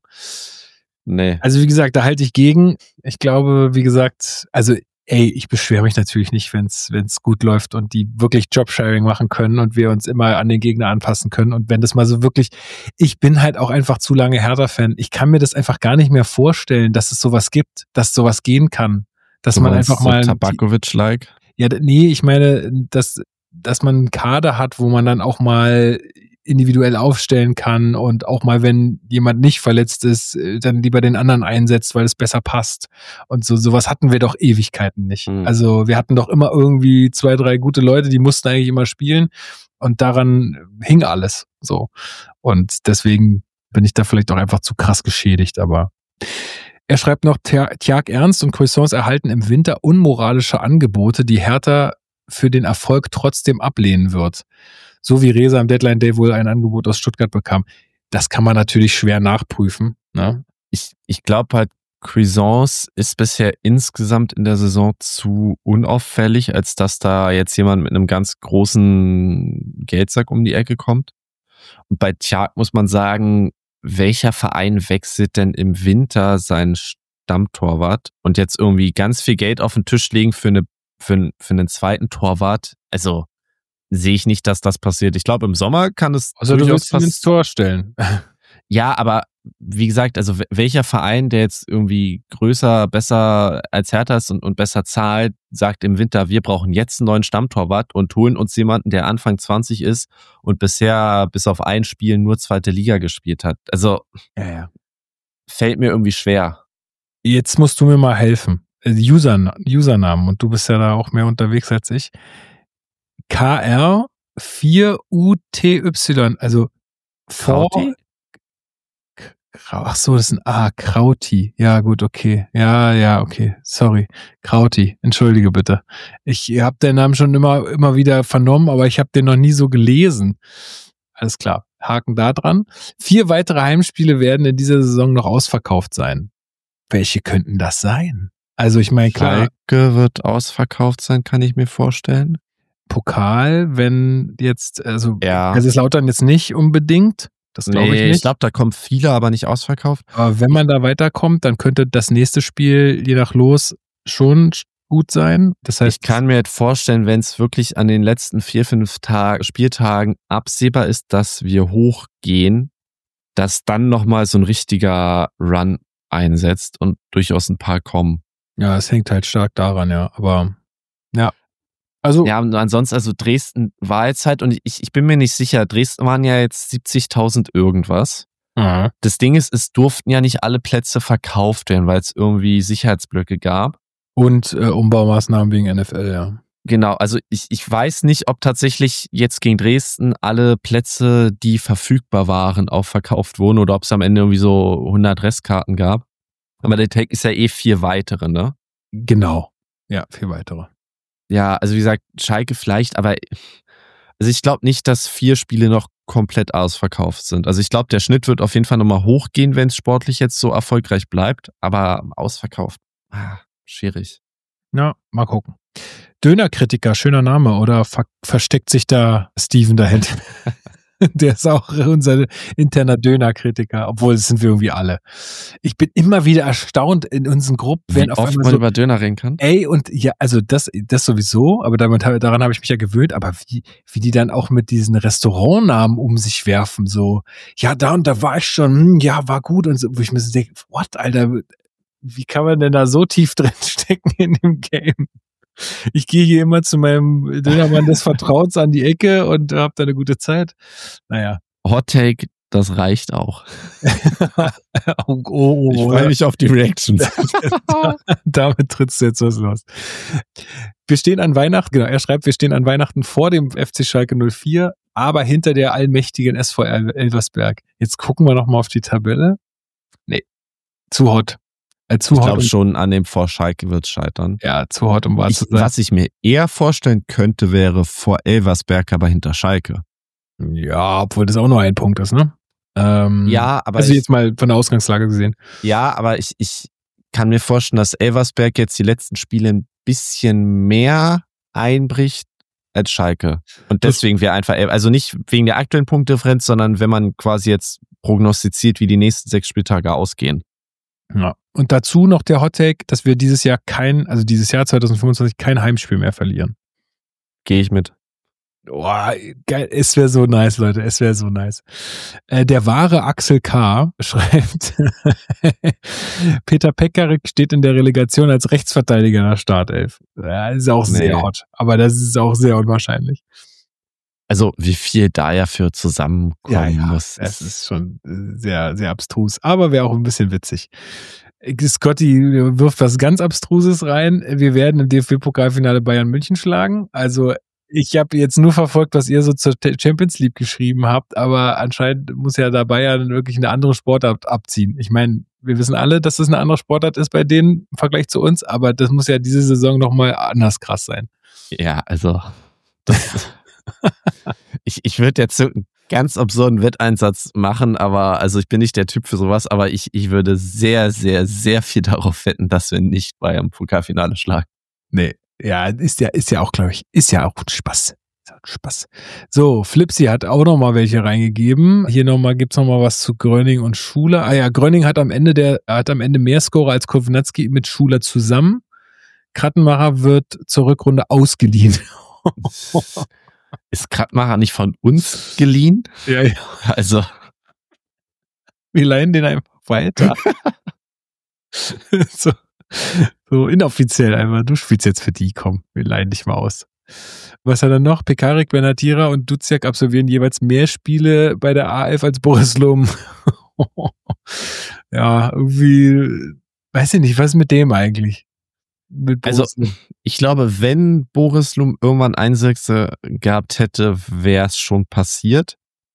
Nee. Also wie gesagt, da halte ich gegen. Ich glaube, wie gesagt, also ey, ich beschwere mich natürlich nicht, wenn es wenn es gut läuft und die wirklich Jobsharing machen können und wir uns immer an den Gegner anpassen können. Und wenn das mal so wirklich, ich bin halt auch einfach zu lange Hertha-Fan. Ich kann mir das einfach gar nicht mehr vorstellen, dass es sowas gibt, dass sowas gehen kann. Dass du man einfach mal. So Tabakovic-like? Ja, nee, ich meine, dass, dass man einen Kader hat, wo man dann auch mal individuell aufstellen kann und auch mal, wenn jemand nicht verletzt ist, dann lieber den anderen einsetzt, weil es besser passt. Und so sowas hatten wir doch Ewigkeiten nicht. Mhm. Also wir hatten doch immer irgendwie zwei, drei gute Leute, die mussten eigentlich immer spielen und daran hing alles so. Und deswegen bin ich da vielleicht auch einfach zu krass geschädigt, aber er schreibt noch, Tjag Ernst und Croissants erhalten im Winter unmoralische Angebote, die Hertha für den Erfolg trotzdem ablehnen wird. So wie Reza am Deadline Day wohl ein Angebot aus Stuttgart bekam. Das kann man natürlich schwer nachprüfen. Ne? Ich, ich glaube halt, Cuisance ist bisher insgesamt in der Saison zu unauffällig, als dass da jetzt jemand mit einem ganz großen Geldsack um die Ecke kommt. Und bei Tjark muss man sagen, welcher Verein wechselt denn im Winter seinen Stammtorwart und jetzt irgendwie ganz viel Geld auf den Tisch legen für, eine, für, für einen zweiten Torwart? Also sehe ich nicht, dass das passiert. Ich glaube, im Sommer kann es also du willst ihn ins Tor stellen. Ja, aber wie gesagt, also welcher Verein, der jetzt irgendwie größer, besser als Hertha ist und, und besser zahlt, sagt im Winter, wir brauchen jetzt einen neuen Stammtorwart und holen uns jemanden, der Anfang zwanzig ist und bisher bis auf ein Spiel nur zweite Liga gespielt hat. Also ja, ja. Fällt mir irgendwie schwer. Jetzt musst du mir mal helfen. User, Usernamen, und du bist ja da auch mehr unterwegs als ich. K R vier U T Y, also Krauti? Ach so, das ist ein A, Krauti. Ja, gut, okay. Ja, ja, okay. Sorry. Krauti. Entschuldige bitte. Ich habe den Namen schon immer, immer wieder vernommen, aber ich habe den noch nie so gelesen. Alles klar. Haken da dran. Vier weitere Heimspiele werden in dieser Saison noch ausverkauft sein. Welche könnten das sein? Also ich meine, klar. Schalke wird ausverkauft sein, kann ich mir vorstellen. Pokal, wenn jetzt, also ja. Kaiserslautern jetzt nicht unbedingt. Das glaube nee, ich nicht. Ich glaube, da kommen viele, aber nicht ausverkauft. Aber wenn man da weiterkommt, dann könnte das nächste Spiel, je nach Los, schon gut sein. Das heißt, ich kann mir jetzt vorstellen, wenn es wirklich an den letzten vier, fünf Tag, Spieltagen absehbar ist, dass wir hochgehen, dass dann nochmal so ein richtiger Run einsetzt und durchaus ein paar kommen. Ja, es hängt halt stark daran, ja. Aber ja. Also, ja, und ansonsten, also Dresden war jetzt halt, und ich, ich bin mir nicht sicher, Dresden waren ja jetzt siebzigtausend irgendwas. aha. Das Ding ist, es durften ja nicht alle Plätze verkauft werden, weil es irgendwie Sicherheitsblöcke gab. Und äh, Umbaumaßnahmen wegen N F L, ja. Genau, also ich, ich weiß nicht, ob tatsächlich jetzt gegen Dresden alle Plätze, die verfügbar waren, auch verkauft wurden oder ob es am Ende irgendwie so hundert Restkarten gab. Aber der Take ist ja eh vier weitere, ne? Genau. Ja, vier weitere. Ja, also wie gesagt, Schalke vielleicht, aber also ich glaube nicht, dass vier Spiele noch komplett ausverkauft sind. Also ich glaube, der Schnitt wird auf jeden Fall nochmal hochgehen, wenn es sportlich jetzt so erfolgreich bleibt, aber ausverkauft, ah, schwierig. Ja, mal gucken. Dönerkritiker, schöner Name, oder ver- versteckt sich da Steven dahinter? Der ist auch unser interner Dönerkritiker, obwohl das sind wir irgendwie alle. Ich bin immer wieder erstaunt in unseren Gruppen, Wie wenn auf oft einmal man so, über Döner reden kann. ey, und ja, also das, das sowieso, aber damit, daran habe ich mich ja gewöhnt, aber wie, wie die dann auch mit diesen Restaurantnamen um sich werfen, so, ja, da und da war ich schon, hm, ja, war gut, und so, wo ich mir so denke, what, Alter, wie kann man denn da so tief drin stecken in dem Game? Ich gehe hier immer zu meinem Dönermann des Vertrauens an die Ecke und habe da eine gute Zeit. Naja. Hot Take, das reicht auch. oh, oh, ich freue mich auf die Reactions. Damit trittst du jetzt was los. Wir stehen an Weihnachten, genau, er schreibt, wir stehen an Weihnachten vor dem F C Schalke null vier, aber hinter der allmächtigen S V R Elversberg. Jetzt gucken wir nochmal auf die Tabelle. Nee, zu hot. Äh, zu ich hot glaube um, schon, an dem vor Schalke wird es scheitern. Ja, zu hot, um wahr ich, zu sein. Was ich mir eher vorstellen könnte, wäre vor Elversberg, aber hinter Schalke. Ja, obwohl das auch nur ein Punkt ist, ne? Ähm, ja, aber also ich, jetzt mal von der Ausgangslage gesehen. Ja, aber ich, ich kann mir vorstellen, dass Elversberg jetzt die letzten Spiele ein bisschen mehr einbricht als Schalke. Und deswegen wäre einfach, also nicht wegen der aktuellen Punktdifferenz, sondern wenn man quasi jetzt prognostiziert, wie die nächsten sechs Spieltage ausgehen. Ja. Und dazu noch der Hottake, dass wir dieses Jahr kein, also dieses Jahr zwanzig fünfundzwanzig kein Heimspiel mehr verlieren. Gehe ich mit. Boah, geil, es wäre so nice, Leute, es wäre so nice. Äh, der wahre Axel K. schreibt, Peter Pekarik steht in der Relegation als Rechtsverteidiger in der Startelf. Ja, ist auch nee. sehr hot, aber das ist auch sehr unwahrscheinlich. Also wie viel da ja für zusammenkommen ja, ja, muss. Es ist schon sehr, sehr abstrus, aber wäre auch ein bisschen witzig. Scotty wirft was ganz Abstruses rein. Wir werden im D F B-Pokalfinale Bayern München schlagen. Also ich habe jetzt nur verfolgt, was ihr so zur Champions League geschrieben habt, aber anscheinend muss ja da Bayern wirklich eine andere Sportart abziehen. Ich meine, wir wissen alle, dass das eine andere Sportart ist bei denen im Vergleich zu uns, aber das muss ja diese Saison nochmal anders krass sein. Ja, also das, ich, ich würde jetzt ganz absurden Wetteinsatz machen, aber also ich bin nicht der Typ für sowas, aber ich, ich würde sehr, sehr, sehr viel darauf wetten, dass wir nicht Bayern Pokalfinale schlagen. Nee, ja, ist ja, ist ja auch, glaube ich, ist ja auch ein Spaß. Spaß. So, Flipsy hat auch noch mal welche reingegeben. Hier noch mal gibt's noch mal was zu Gröning und Schuler. Ah ja, Gröning hat am Ende der hat am Ende mehr Scorer als Kownacki mit Schuler zusammen. Krattenmacher wird zur Rückrunde ausgeliehen. Ist Krattenmacher nicht von uns geliehen? Ja, ja. Also wir leihen den einfach weiter. so, so inoffiziell einfach. Du spielst jetzt für die, komm, wir leihen dich mal aus. Was hat er noch? Pekarik, Benatira und Duziak absolvieren jeweils mehr Spiele bei der A elf als Boris Lum. Ja, irgendwie, weiß ich nicht, was ist mit dem eigentlich? Mit also, Lum? Ich glaube, wenn Boris Lum irgendwann Einsätze gehabt hätte, wäre es schon passiert.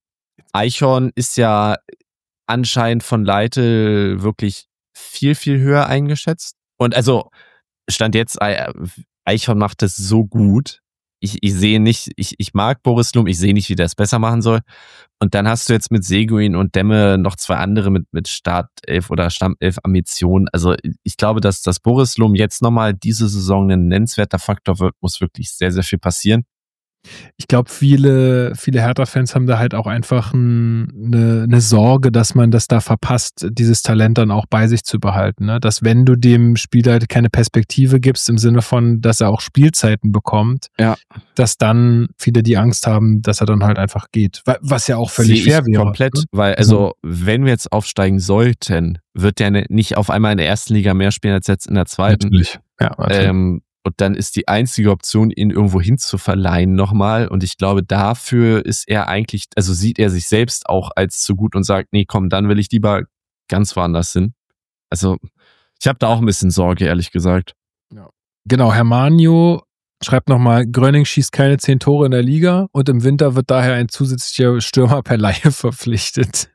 Eichhorn ist ja anscheinend von Leitl wirklich viel, viel höher eingeschätzt. Und also, Stand jetzt, Eichhorn macht es so gut. Ich, ich sehe nicht, ich, ich mag Boris Lum, ich sehe nicht, wie der es besser machen soll. Und dann hast du jetzt mit Seguin und Demme noch zwei andere mit, mit Startelf oder Stammelf Ambitionen. Also ich glaube, dass, dass Boris Lum jetzt nochmal diese Saison ein nennenswerter Faktor wird, muss wirklich sehr, sehr viel passieren. Ich glaube, viele, viele Hertha-Fans haben da halt auch einfach ein, eine, eine Sorge, dass man das da verpasst, dieses Talent dann auch bei sich zu behalten. Ne? Dass wenn du dem Spieler keine Perspektive gibst, im Sinne von, dass er auch Spielzeiten bekommt, ja. dass dann viele die Angst haben, dass er dann halt einfach geht. Was ja auch völlig Sehe fair ich wäre. Komplett, ne? weil also wenn wir jetzt aufsteigen sollten, wird der nicht auf einmal in der ersten Liga mehr spielen als jetzt in der zweiten. Natürlich. Ja, natürlich. Ähm, Und dann ist die einzige Option, ihn irgendwo hin zu verleihen nochmal. Und ich glaube, dafür ist er eigentlich, also sieht er sich selbst auch als zu gut und sagt, nee, komm, dann will ich lieber ganz woanders hin. Also ich habe da auch ein bisschen Sorge, ehrlich gesagt. Ja. Genau, Hermanio schreibt nochmal, Gröning schießt keine zehn Tore in der Liga und im Winter wird daher ein zusätzlicher Stürmer per Leihe verpflichtet.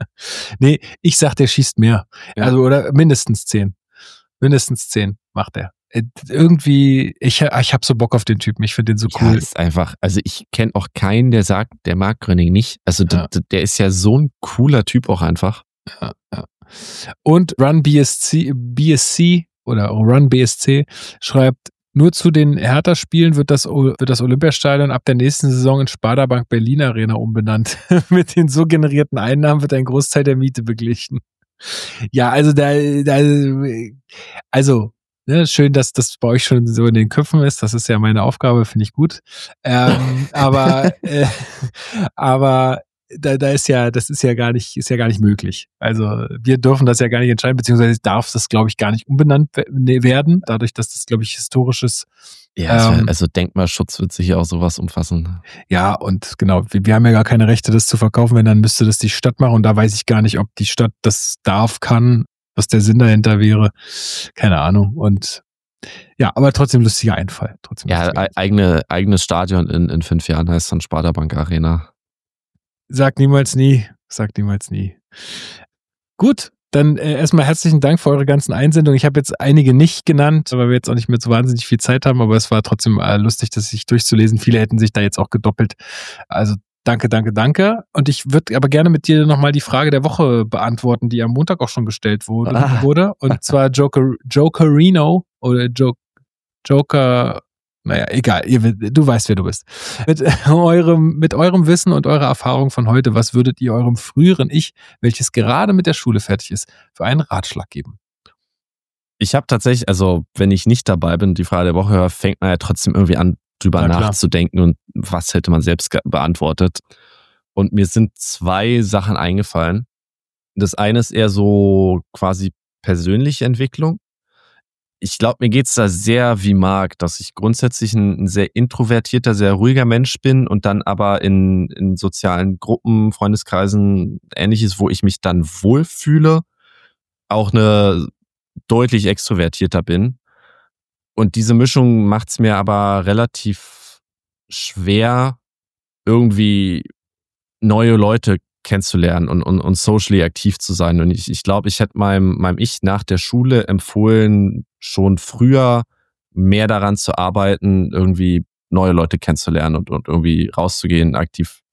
Nee, ich sag, der schießt mehr. Ja. Also oder mindestens zehn. Mindestens zehn macht er. Irgendwie, ich, ich habe so Bock auf den Typen, ich finde den so cool. Ja, ist einfach, also ich kenne auch keinen, der sagt, der mag Gröning nicht. Also ja. der, der ist ja so ein cooler Typ auch einfach. Ja, ja. Und Run B S C, B S C oder Run B S C schreibt, nur zu den Hertha-Spielen wird das, wird das Olympiastadion ab der nächsten Saison in Sparda-Bank Berlin Arena umbenannt. Mit den so generierten Einnahmen wird ein Großteil der Miete beglichen. Ja, also da, da also ja, schön, dass das bei euch schon so in den Köpfen ist. Das ist ja meine Aufgabe, finde ich gut. Ähm, aber äh, aber da, da ist ja, das ist ja gar nicht, ist ja gar nicht möglich. Also wir dürfen das ja gar nicht entscheiden, beziehungsweise darf das, glaube ich, gar nicht umbenannt werden, dadurch, dass das, glaube ich, historisches. Ja, ähm, also Denkmalschutz wird sicher auch sowas umfassen. Ja, und genau, wir, wir haben ja gar keine Rechte, das zu verkaufen, wenn dann müsste das die Stadt machen und da weiß ich gar nicht, ob die Stadt das darf, kann, was der Sinn dahinter wäre. Keine Ahnung. Und ja, aber trotzdem lustiger Einfall. Trotzdem ja, lustiger Einfall. eigene, eigenes Stadion in, in fünf Jahren heißt dann Sparda Bank Arena. Sag niemals nie. Sag niemals nie. Gut, dann äh, erstmal herzlichen Dank für eure ganzen Einsendungen. Ich habe jetzt einige nicht genannt, weil wir jetzt auch nicht mehr so wahnsinnig viel Zeit haben, aber es war trotzdem äh, lustig, das sich durchzulesen. Viele hätten sich da jetzt auch gedoppelt. Also danke, danke, danke. Und ich würde aber gerne mit dir nochmal die Frage der Woche beantworten, die am Montag auch schon gestellt wurde. Ah. wurde. Und zwar Joker, Jokerino oder jo- Joker, naja, egal, ihr, du weißt, wer du bist. Mit eurem, mit eurem Wissen und eurer Erfahrung von heute, was würdet ihr eurem früheren Ich, welches gerade mit der Schule fertig ist, für einen Ratschlag geben? Ich habe tatsächlich, also wenn ich nicht dabei bin, die Frage der Woche höre, fängt man ja trotzdem irgendwie an, drüber nachzudenken und was hätte man selbst ge- beantwortet. Und mir sind zwei Sachen eingefallen. Das eine ist eher so quasi persönliche Entwicklung. Ich glaube, mir geht's da sehr wie Marc, dass ich grundsätzlich ein, ein sehr introvertierter, sehr ruhiger Mensch bin und dann aber in, in sozialen Gruppen, Freundeskreisen, ähnliches, wo ich mich dann wohlfühle, auch eine deutlich extrovertierter bin. Und diese Mischung macht's mir aber relativ schwer, irgendwie neue Leute kennenzulernen und, und, und socially aktiv zu sein. Und ich, ich glaube, ich hätte meinem, meinem Ich nach der Schule empfohlen, schon früher mehr daran zu arbeiten, irgendwie neue Leute kennenzulernen und, und irgendwie rauszugehen, aktiv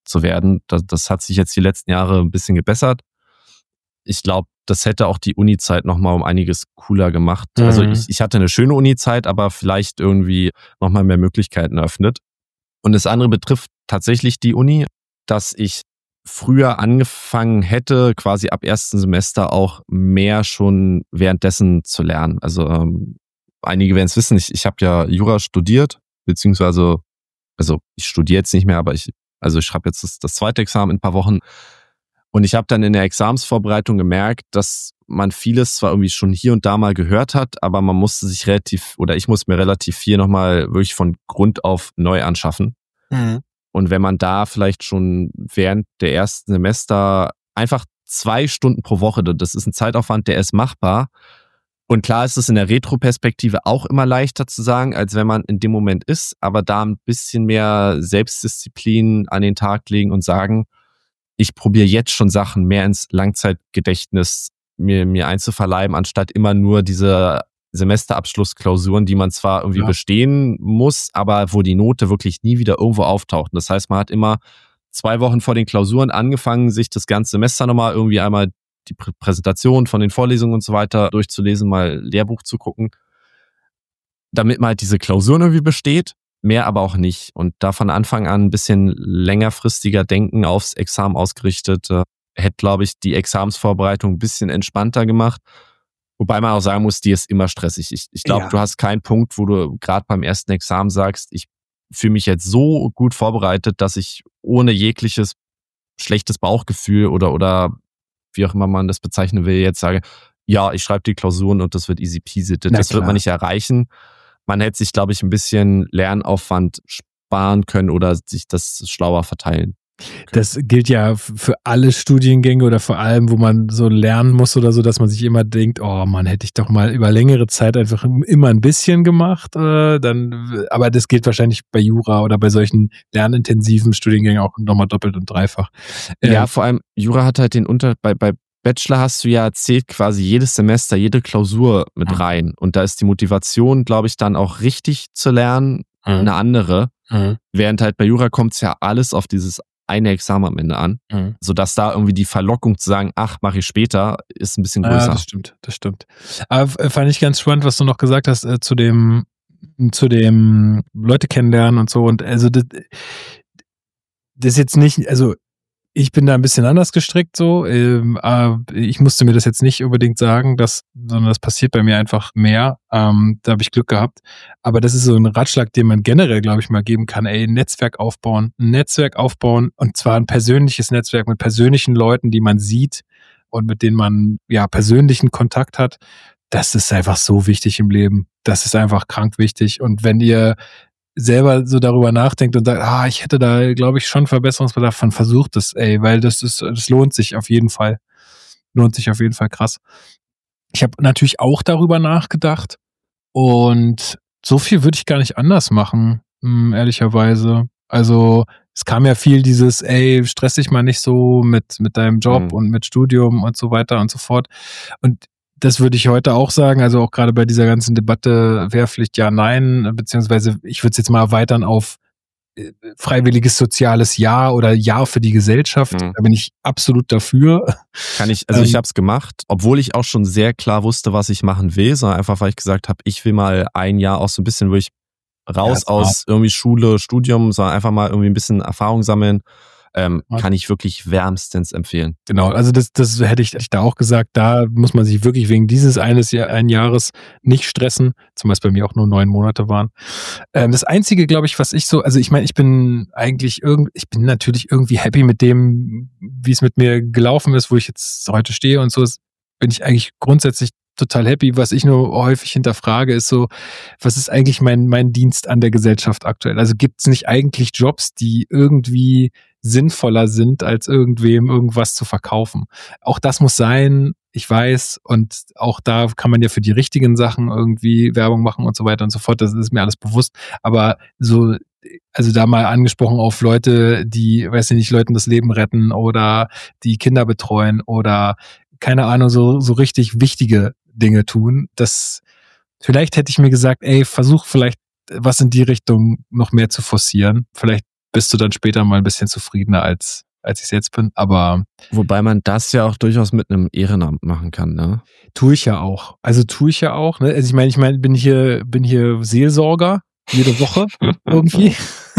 zu werden. Das, das hat sich jetzt die letzten Jahre ein bisschen gebessert. Ich glaube, das hätte auch die Uni-Zeit nochmal um einiges cooler gemacht. Mhm. Also ich, ich hatte eine schöne Uni-Zeit, aber vielleicht irgendwie nochmal mehr Möglichkeiten eröffnet. Und das andere betrifft tatsächlich die Uni, dass ich früher angefangen hätte, quasi ab ersten Semester auch mehr schon währenddessen zu lernen. Also ähm, einige werden es wissen, ich, ich habe ja Jura studiert, beziehungsweise, also ich studiere jetzt nicht mehr, aber ich, also ich schreibe jetzt das, das zweite Examen in ein paar Wochen. Und ich habe dann in der Examensvorbereitung gemerkt, dass man vieles zwar irgendwie schon hier und da mal gehört hat, aber man musste sich relativ, oder ich muss mir relativ viel nochmal wirklich von Grund auf neu anschaffen. Mhm. Und wenn man da vielleicht schon während der ersten Semester einfach zwei Stunden pro Woche, das ist ein Zeitaufwand, der ist machbar. Und klar ist es in der Retroperspektive auch immer leichter zu sagen, als wenn man in dem Moment ist, aber da ein bisschen mehr Selbstdisziplin an den Tag legen und sagen, ich probiere jetzt schon Sachen mehr ins Langzeitgedächtnis mir, mir einzuverleiben, anstatt immer nur diese Semesterabschlussklausuren, die man zwar irgendwie ja. bestehen muss, aber wo die Note wirklich nie wieder irgendwo auftaucht. Das heißt, man hat immer zwei Wochen vor den Klausuren angefangen, sich das ganze Semester nochmal irgendwie einmal die Prä- Präsentation von den Vorlesungen und so weiter durchzulesen, mal Lehrbuch zu gucken, damit man halt diese Klausuren irgendwie besteht, mehr aber auch nicht. Und da von Anfang an ein bisschen längerfristiger denken, aufs Examen ausgerichtet, äh, hätte, glaube ich, die Examensvorbereitung ein bisschen entspannter gemacht. Wobei man auch sagen muss, die ist immer stressig. Ich, ich glaube, ja. du hast keinen Punkt, wo du gerade beim ersten Examen sagst, ich fühle mich jetzt so gut vorbereitet, dass ich ohne jegliches schlechtes Bauchgefühl oder, oder wie auch immer man das bezeichnen will, jetzt sage, ja, ich schreibe die Klausuren und das wird easy peasy. Das Na, wird man nicht erreichen. Man hätte sich, glaube ich, ein bisschen Lernaufwand sparen können oder sich das schlauer verteilen. Das gilt ja für alle Studiengänge oder vor allem, wo man so lernen muss oder so, dass man sich immer denkt, oh Mann, hätte ich doch mal über längere Zeit einfach immer ein bisschen gemacht. Äh, dann, aber das gilt wahrscheinlich bei Jura oder bei solchen lernintensiven Studiengängen auch nochmal doppelt und dreifach. Äh, ja, vor allem Jura hat halt den Unter... Bei, bei Bachelor hast du ja erzählt, quasi jedes Semester, jede Klausur mit rein. Und da ist die Motivation, glaube ich, dann auch richtig zu lernen, mhm. eine andere. Mhm. Während halt bei Jura kommt es ja alles auf dieses eine Examen am Ende an, mhm. sodass da irgendwie die Verlockung zu sagen, ach, mache ich später, ist ein bisschen größer. Ja, das stimmt, das stimmt. Aber fand ich ganz spannend, was du noch gesagt hast äh, zu dem, zu dem Leute kennenlernen und so. Und also das, das ist jetzt nicht, also ich bin da ein bisschen anders gestrickt so. Ähm, äh, ich musste mir das jetzt nicht unbedingt sagen, dass, sondern das passiert bei mir einfach mehr. Ähm, da habe ich Glück gehabt. Aber das ist so ein Ratschlag, den man generell, glaube ich, mal geben kann. Ey, ein Netzwerk aufbauen. Ein Netzwerk aufbauen und zwar ein persönliches Netzwerk mit persönlichen Leuten, die man sieht und mit denen man ja persönlichen Kontakt hat. Das ist einfach so wichtig im Leben. Das ist einfach krank wichtig. Und wenn ihr selber so darüber nachdenkt und sagt, ah, ich hätte da, glaube ich, schon Verbesserungsbedarf, von versucht es, ey, weil das ist, das lohnt sich auf jeden Fall. Lohnt sich auf jeden Fall krass. Ich habe natürlich auch darüber nachgedacht und so viel würde ich gar nicht anders machen, ehrlicherweise. Also es kam ja viel dieses, ey, stress dich mal nicht so mit, mit deinem Job mhm. und mit Studium und so weiter und so fort. Und das würde ich heute auch sagen, also auch gerade bei dieser ganzen Debatte Wehrpflicht ja, nein, beziehungsweise ich würde es jetzt mal erweitern auf freiwilliges soziales Ja oder Ja für die Gesellschaft. Mhm. Da bin ich absolut dafür. Kann ich, also ähm, ich habe es gemacht, obwohl ich auch schon sehr klar wusste, was ich machen will, sondern einfach, weil ich gesagt habe, ich will mal ein Jahr auch so ein bisschen, wo ich raus ja, aus irgendwie Schule, Studium, sondern einfach mal irgendwie ein bisschen Erfahrung sammeln. Ähm, kann ich wirklich wärmstens empfehlen. Genau, also das, das hätte ich, hätte ich da auch gesagt, da muss man sich wirklich wegen dieses eines Jahr, ein Jahres nicht stressen, zum Beispiel bei mir auch nur neun Monate waren. Ähm, das Einzige, glaube ich, was ich so, also ich meine, ich bin eigentlich irgend, ich bin natürlich irgendwie happy mit dem, wie es mit mir gelaufen ist, wo ich jetzt heute stehe und so, bin ich eigentlich grundsätzlich total happy. Was ich nur häufig hinterfrage, ist so, was ist eigentlich mein, mein Dienst an der Gesellschaft aktuell? Also gibt es nicht eigentlich Jobs, die irgendwie sinnvoller sind, als irgendwem irgendwas zu verkaufen? Auch das muss sein, ich weiß, und auch da kann man ja für die richtigen Sachen irgendwie Werbung machen und so weiter und so fort, das ist mir alles bewusst, aber so, also da mal angesprochen auf Leute, die, weiß ich nicht, Leuten das Leben retten oder die Kinder betreuen oder keine Ahnung, so, so richtig wichtige Dinge tun. Das, vielleicht hätte ich mir gesagt, ey, versuch vielleicht was in die Richtung noch mehr zu forcieren. Vielleicht bist du dann später mal ein bisschen zufriedener als als ich es jetzt bin, aber... Wobei man das ja auch durchaus mit einem Ehrenamt machen kann, ne? Tue ich ja auch. Also tue ich ja auch, ne? Also ich meine, ich meine, bin hier, bin hier Seelsorger jede Woche irgendwie.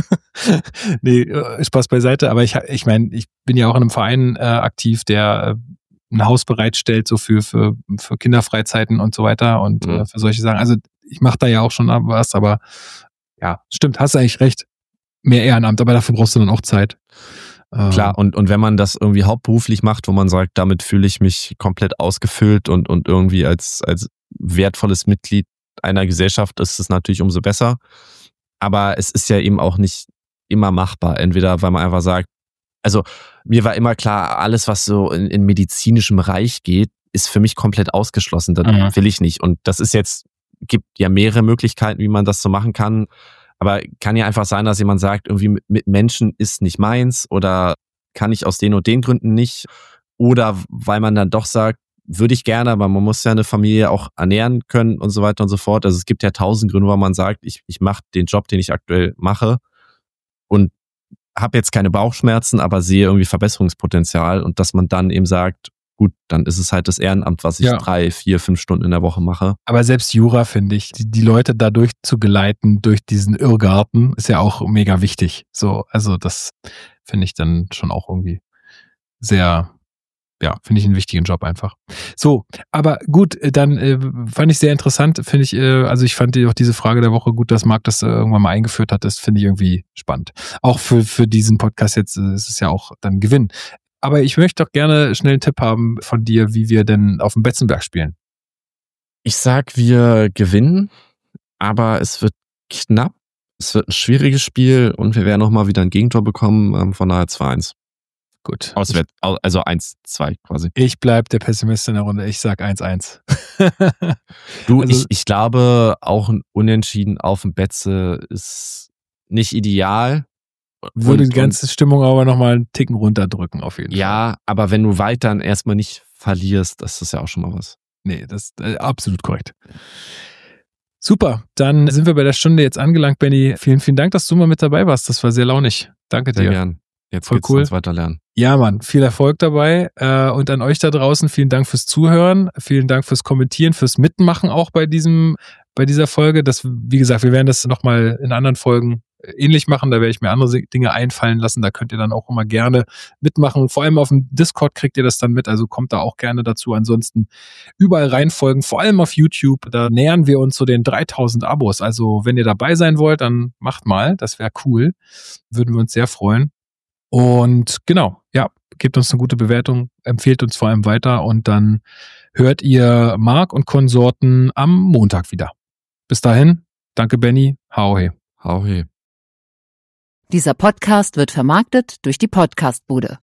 Nee, Spaß beiseite, aber ich, ich meine, ich bin ja auch in einem Verein äh, aktiv, der äh, ein Haus bereitstellt, so für, für, für Kinderfreizeiten und so weiter und mhm. äh, für solche Sachen. Also ich mache da ja auch schon was, aber ja, stimmt, hast du eigentlich recht. Mehr Ehrenamt, aber dafür brauchst du dann auch Zeit. Klar, und, und wenn man das irgendwie hauptberuflich macht, wo man sagt, damit fühle ich mich komplett ausgefüllt und, und irgendwie als, als wertvolles Mitglied einer Gesellschaft, ist es natürlich umso besser. Aber es ist ja eben auch nicht immer machbar. Entweder, weil man einfach sagt, also mir war immer klar, alles, was so in, in medizinischem Bereich geht, ist für mich komplett ausgeschlossen. Das mhm. will ich nicht. Und das ist jetzt, gibt ja mehrere Möglichkeiten, wie man das so machen kann. Aber kann ja einfach sein, dass jemand sagt, irgendwie mit Menschen ist nicht meins oder kann ich aus den und den Gründen nicht. Oder weil man dann doch sagt, würde ich gerne, aber man muss ja eine Familie auch ernähren können und so weiter und so fort. Also es gibt ja tausend Gründe, warum man sagt, ich, ich mache den Job, den ich aktuell mache und habe jetzt keine Bauchschmerzen, aber sehe irgendwie Verbesserungspotenzial und dass man dann eben sagt, gut, dann ist es halt das Ehrenamt, was ich ja. drei, vier, fünf Stunden in der Woche mache. Aber selbst Jura, finde ich, die, die Leute dadurch zu geleiten, durch diesen Irrgarten, ist ja auch mega wichtig. So, also das finde ich dann schon auch irgendwie sehr, ja, finde ich einen wichtigen Job einfach. So, aber gut, dann äh, fand ich sehr interessant, finde ich, äh, also ich fand auch diese Frage der Woche gut, dass Marc das äh, irgendwann mal eingeführt hat, das finde ich irgendwie spannend. Auch für, für diesen Podcast jetzt äh, ist es ja auch dann Gewinn. Aber ich möchte doch gerne schnell einen Tipp haben von dir, wie wir denn auf dem Betzenberg spielen. Ich sag, wir gewinnen, aber es wird knapp. Es wird ein schwieriges Spiel und wir werden nochmal wieder ein Gegentor bekommen, von daher zwei eins. Gut. Auswärts, also eins zwei quasi. Ich bleib der Pessimist in der Runde. Ich sag eins eins. Du, also, ich, ich glaube, auch ein Unentschieden auf dem Betze ist nicht ideal. Würde und, die ganze und, Stimmung aber nochmal einen Ticken runterdrücken, auf jeden ja, Fall. Ja, aber wenn du weiter dann erstmal nicht verlierst, das ist ja auch schon mal was. Nee, das ist äh, absolut korrekt. Super, dann sind wir bei der Stunde jetzt angelangt, Benni. Vielen, vielen Dank, dass du mal mit dabei warst. Das war sehr launig. Danke sehr dir. Sehr gern. Jetzt Voll geht's cool. uns weiter lernen. Ja, Mann, viel Erfolg dabei. Äh, und an euch da draußen, vielen Dank fürs Zuhören. Vielen Dank fürs Kommentieren, fürs Mitmachen auch bei diesem, bei dieser Folge. Das, wie gesagt, wir werden das nochmal in anderen Folgen ähnlich machen. Da werde ich mir andere Dinge einfallen lassen. Da könnt ihr dann auch immer gerne mitmachen. Vor allem auf dem Discord kriegt ihr das dann mit. Also kommt da auch gerne dazu. Ansonsten überall reinfolgen. Vor allem auf YouTube. Da nähern wir uns so den dreitausend Abos. Also wenn ihr dabei sein wollt, dann macht mal. Das wäre cool. Würden wir uns sehr freuen. Und genau, ja, gebt uns eine gute Bewertung, empfehlt uns vor allem weiter und dann hört ihr Marc und Konsorten am Montag wieder. Bis dahin, danke Benni, hau he. Hau he. Dieser Podcast wird vermarktet durch die Podcastbude.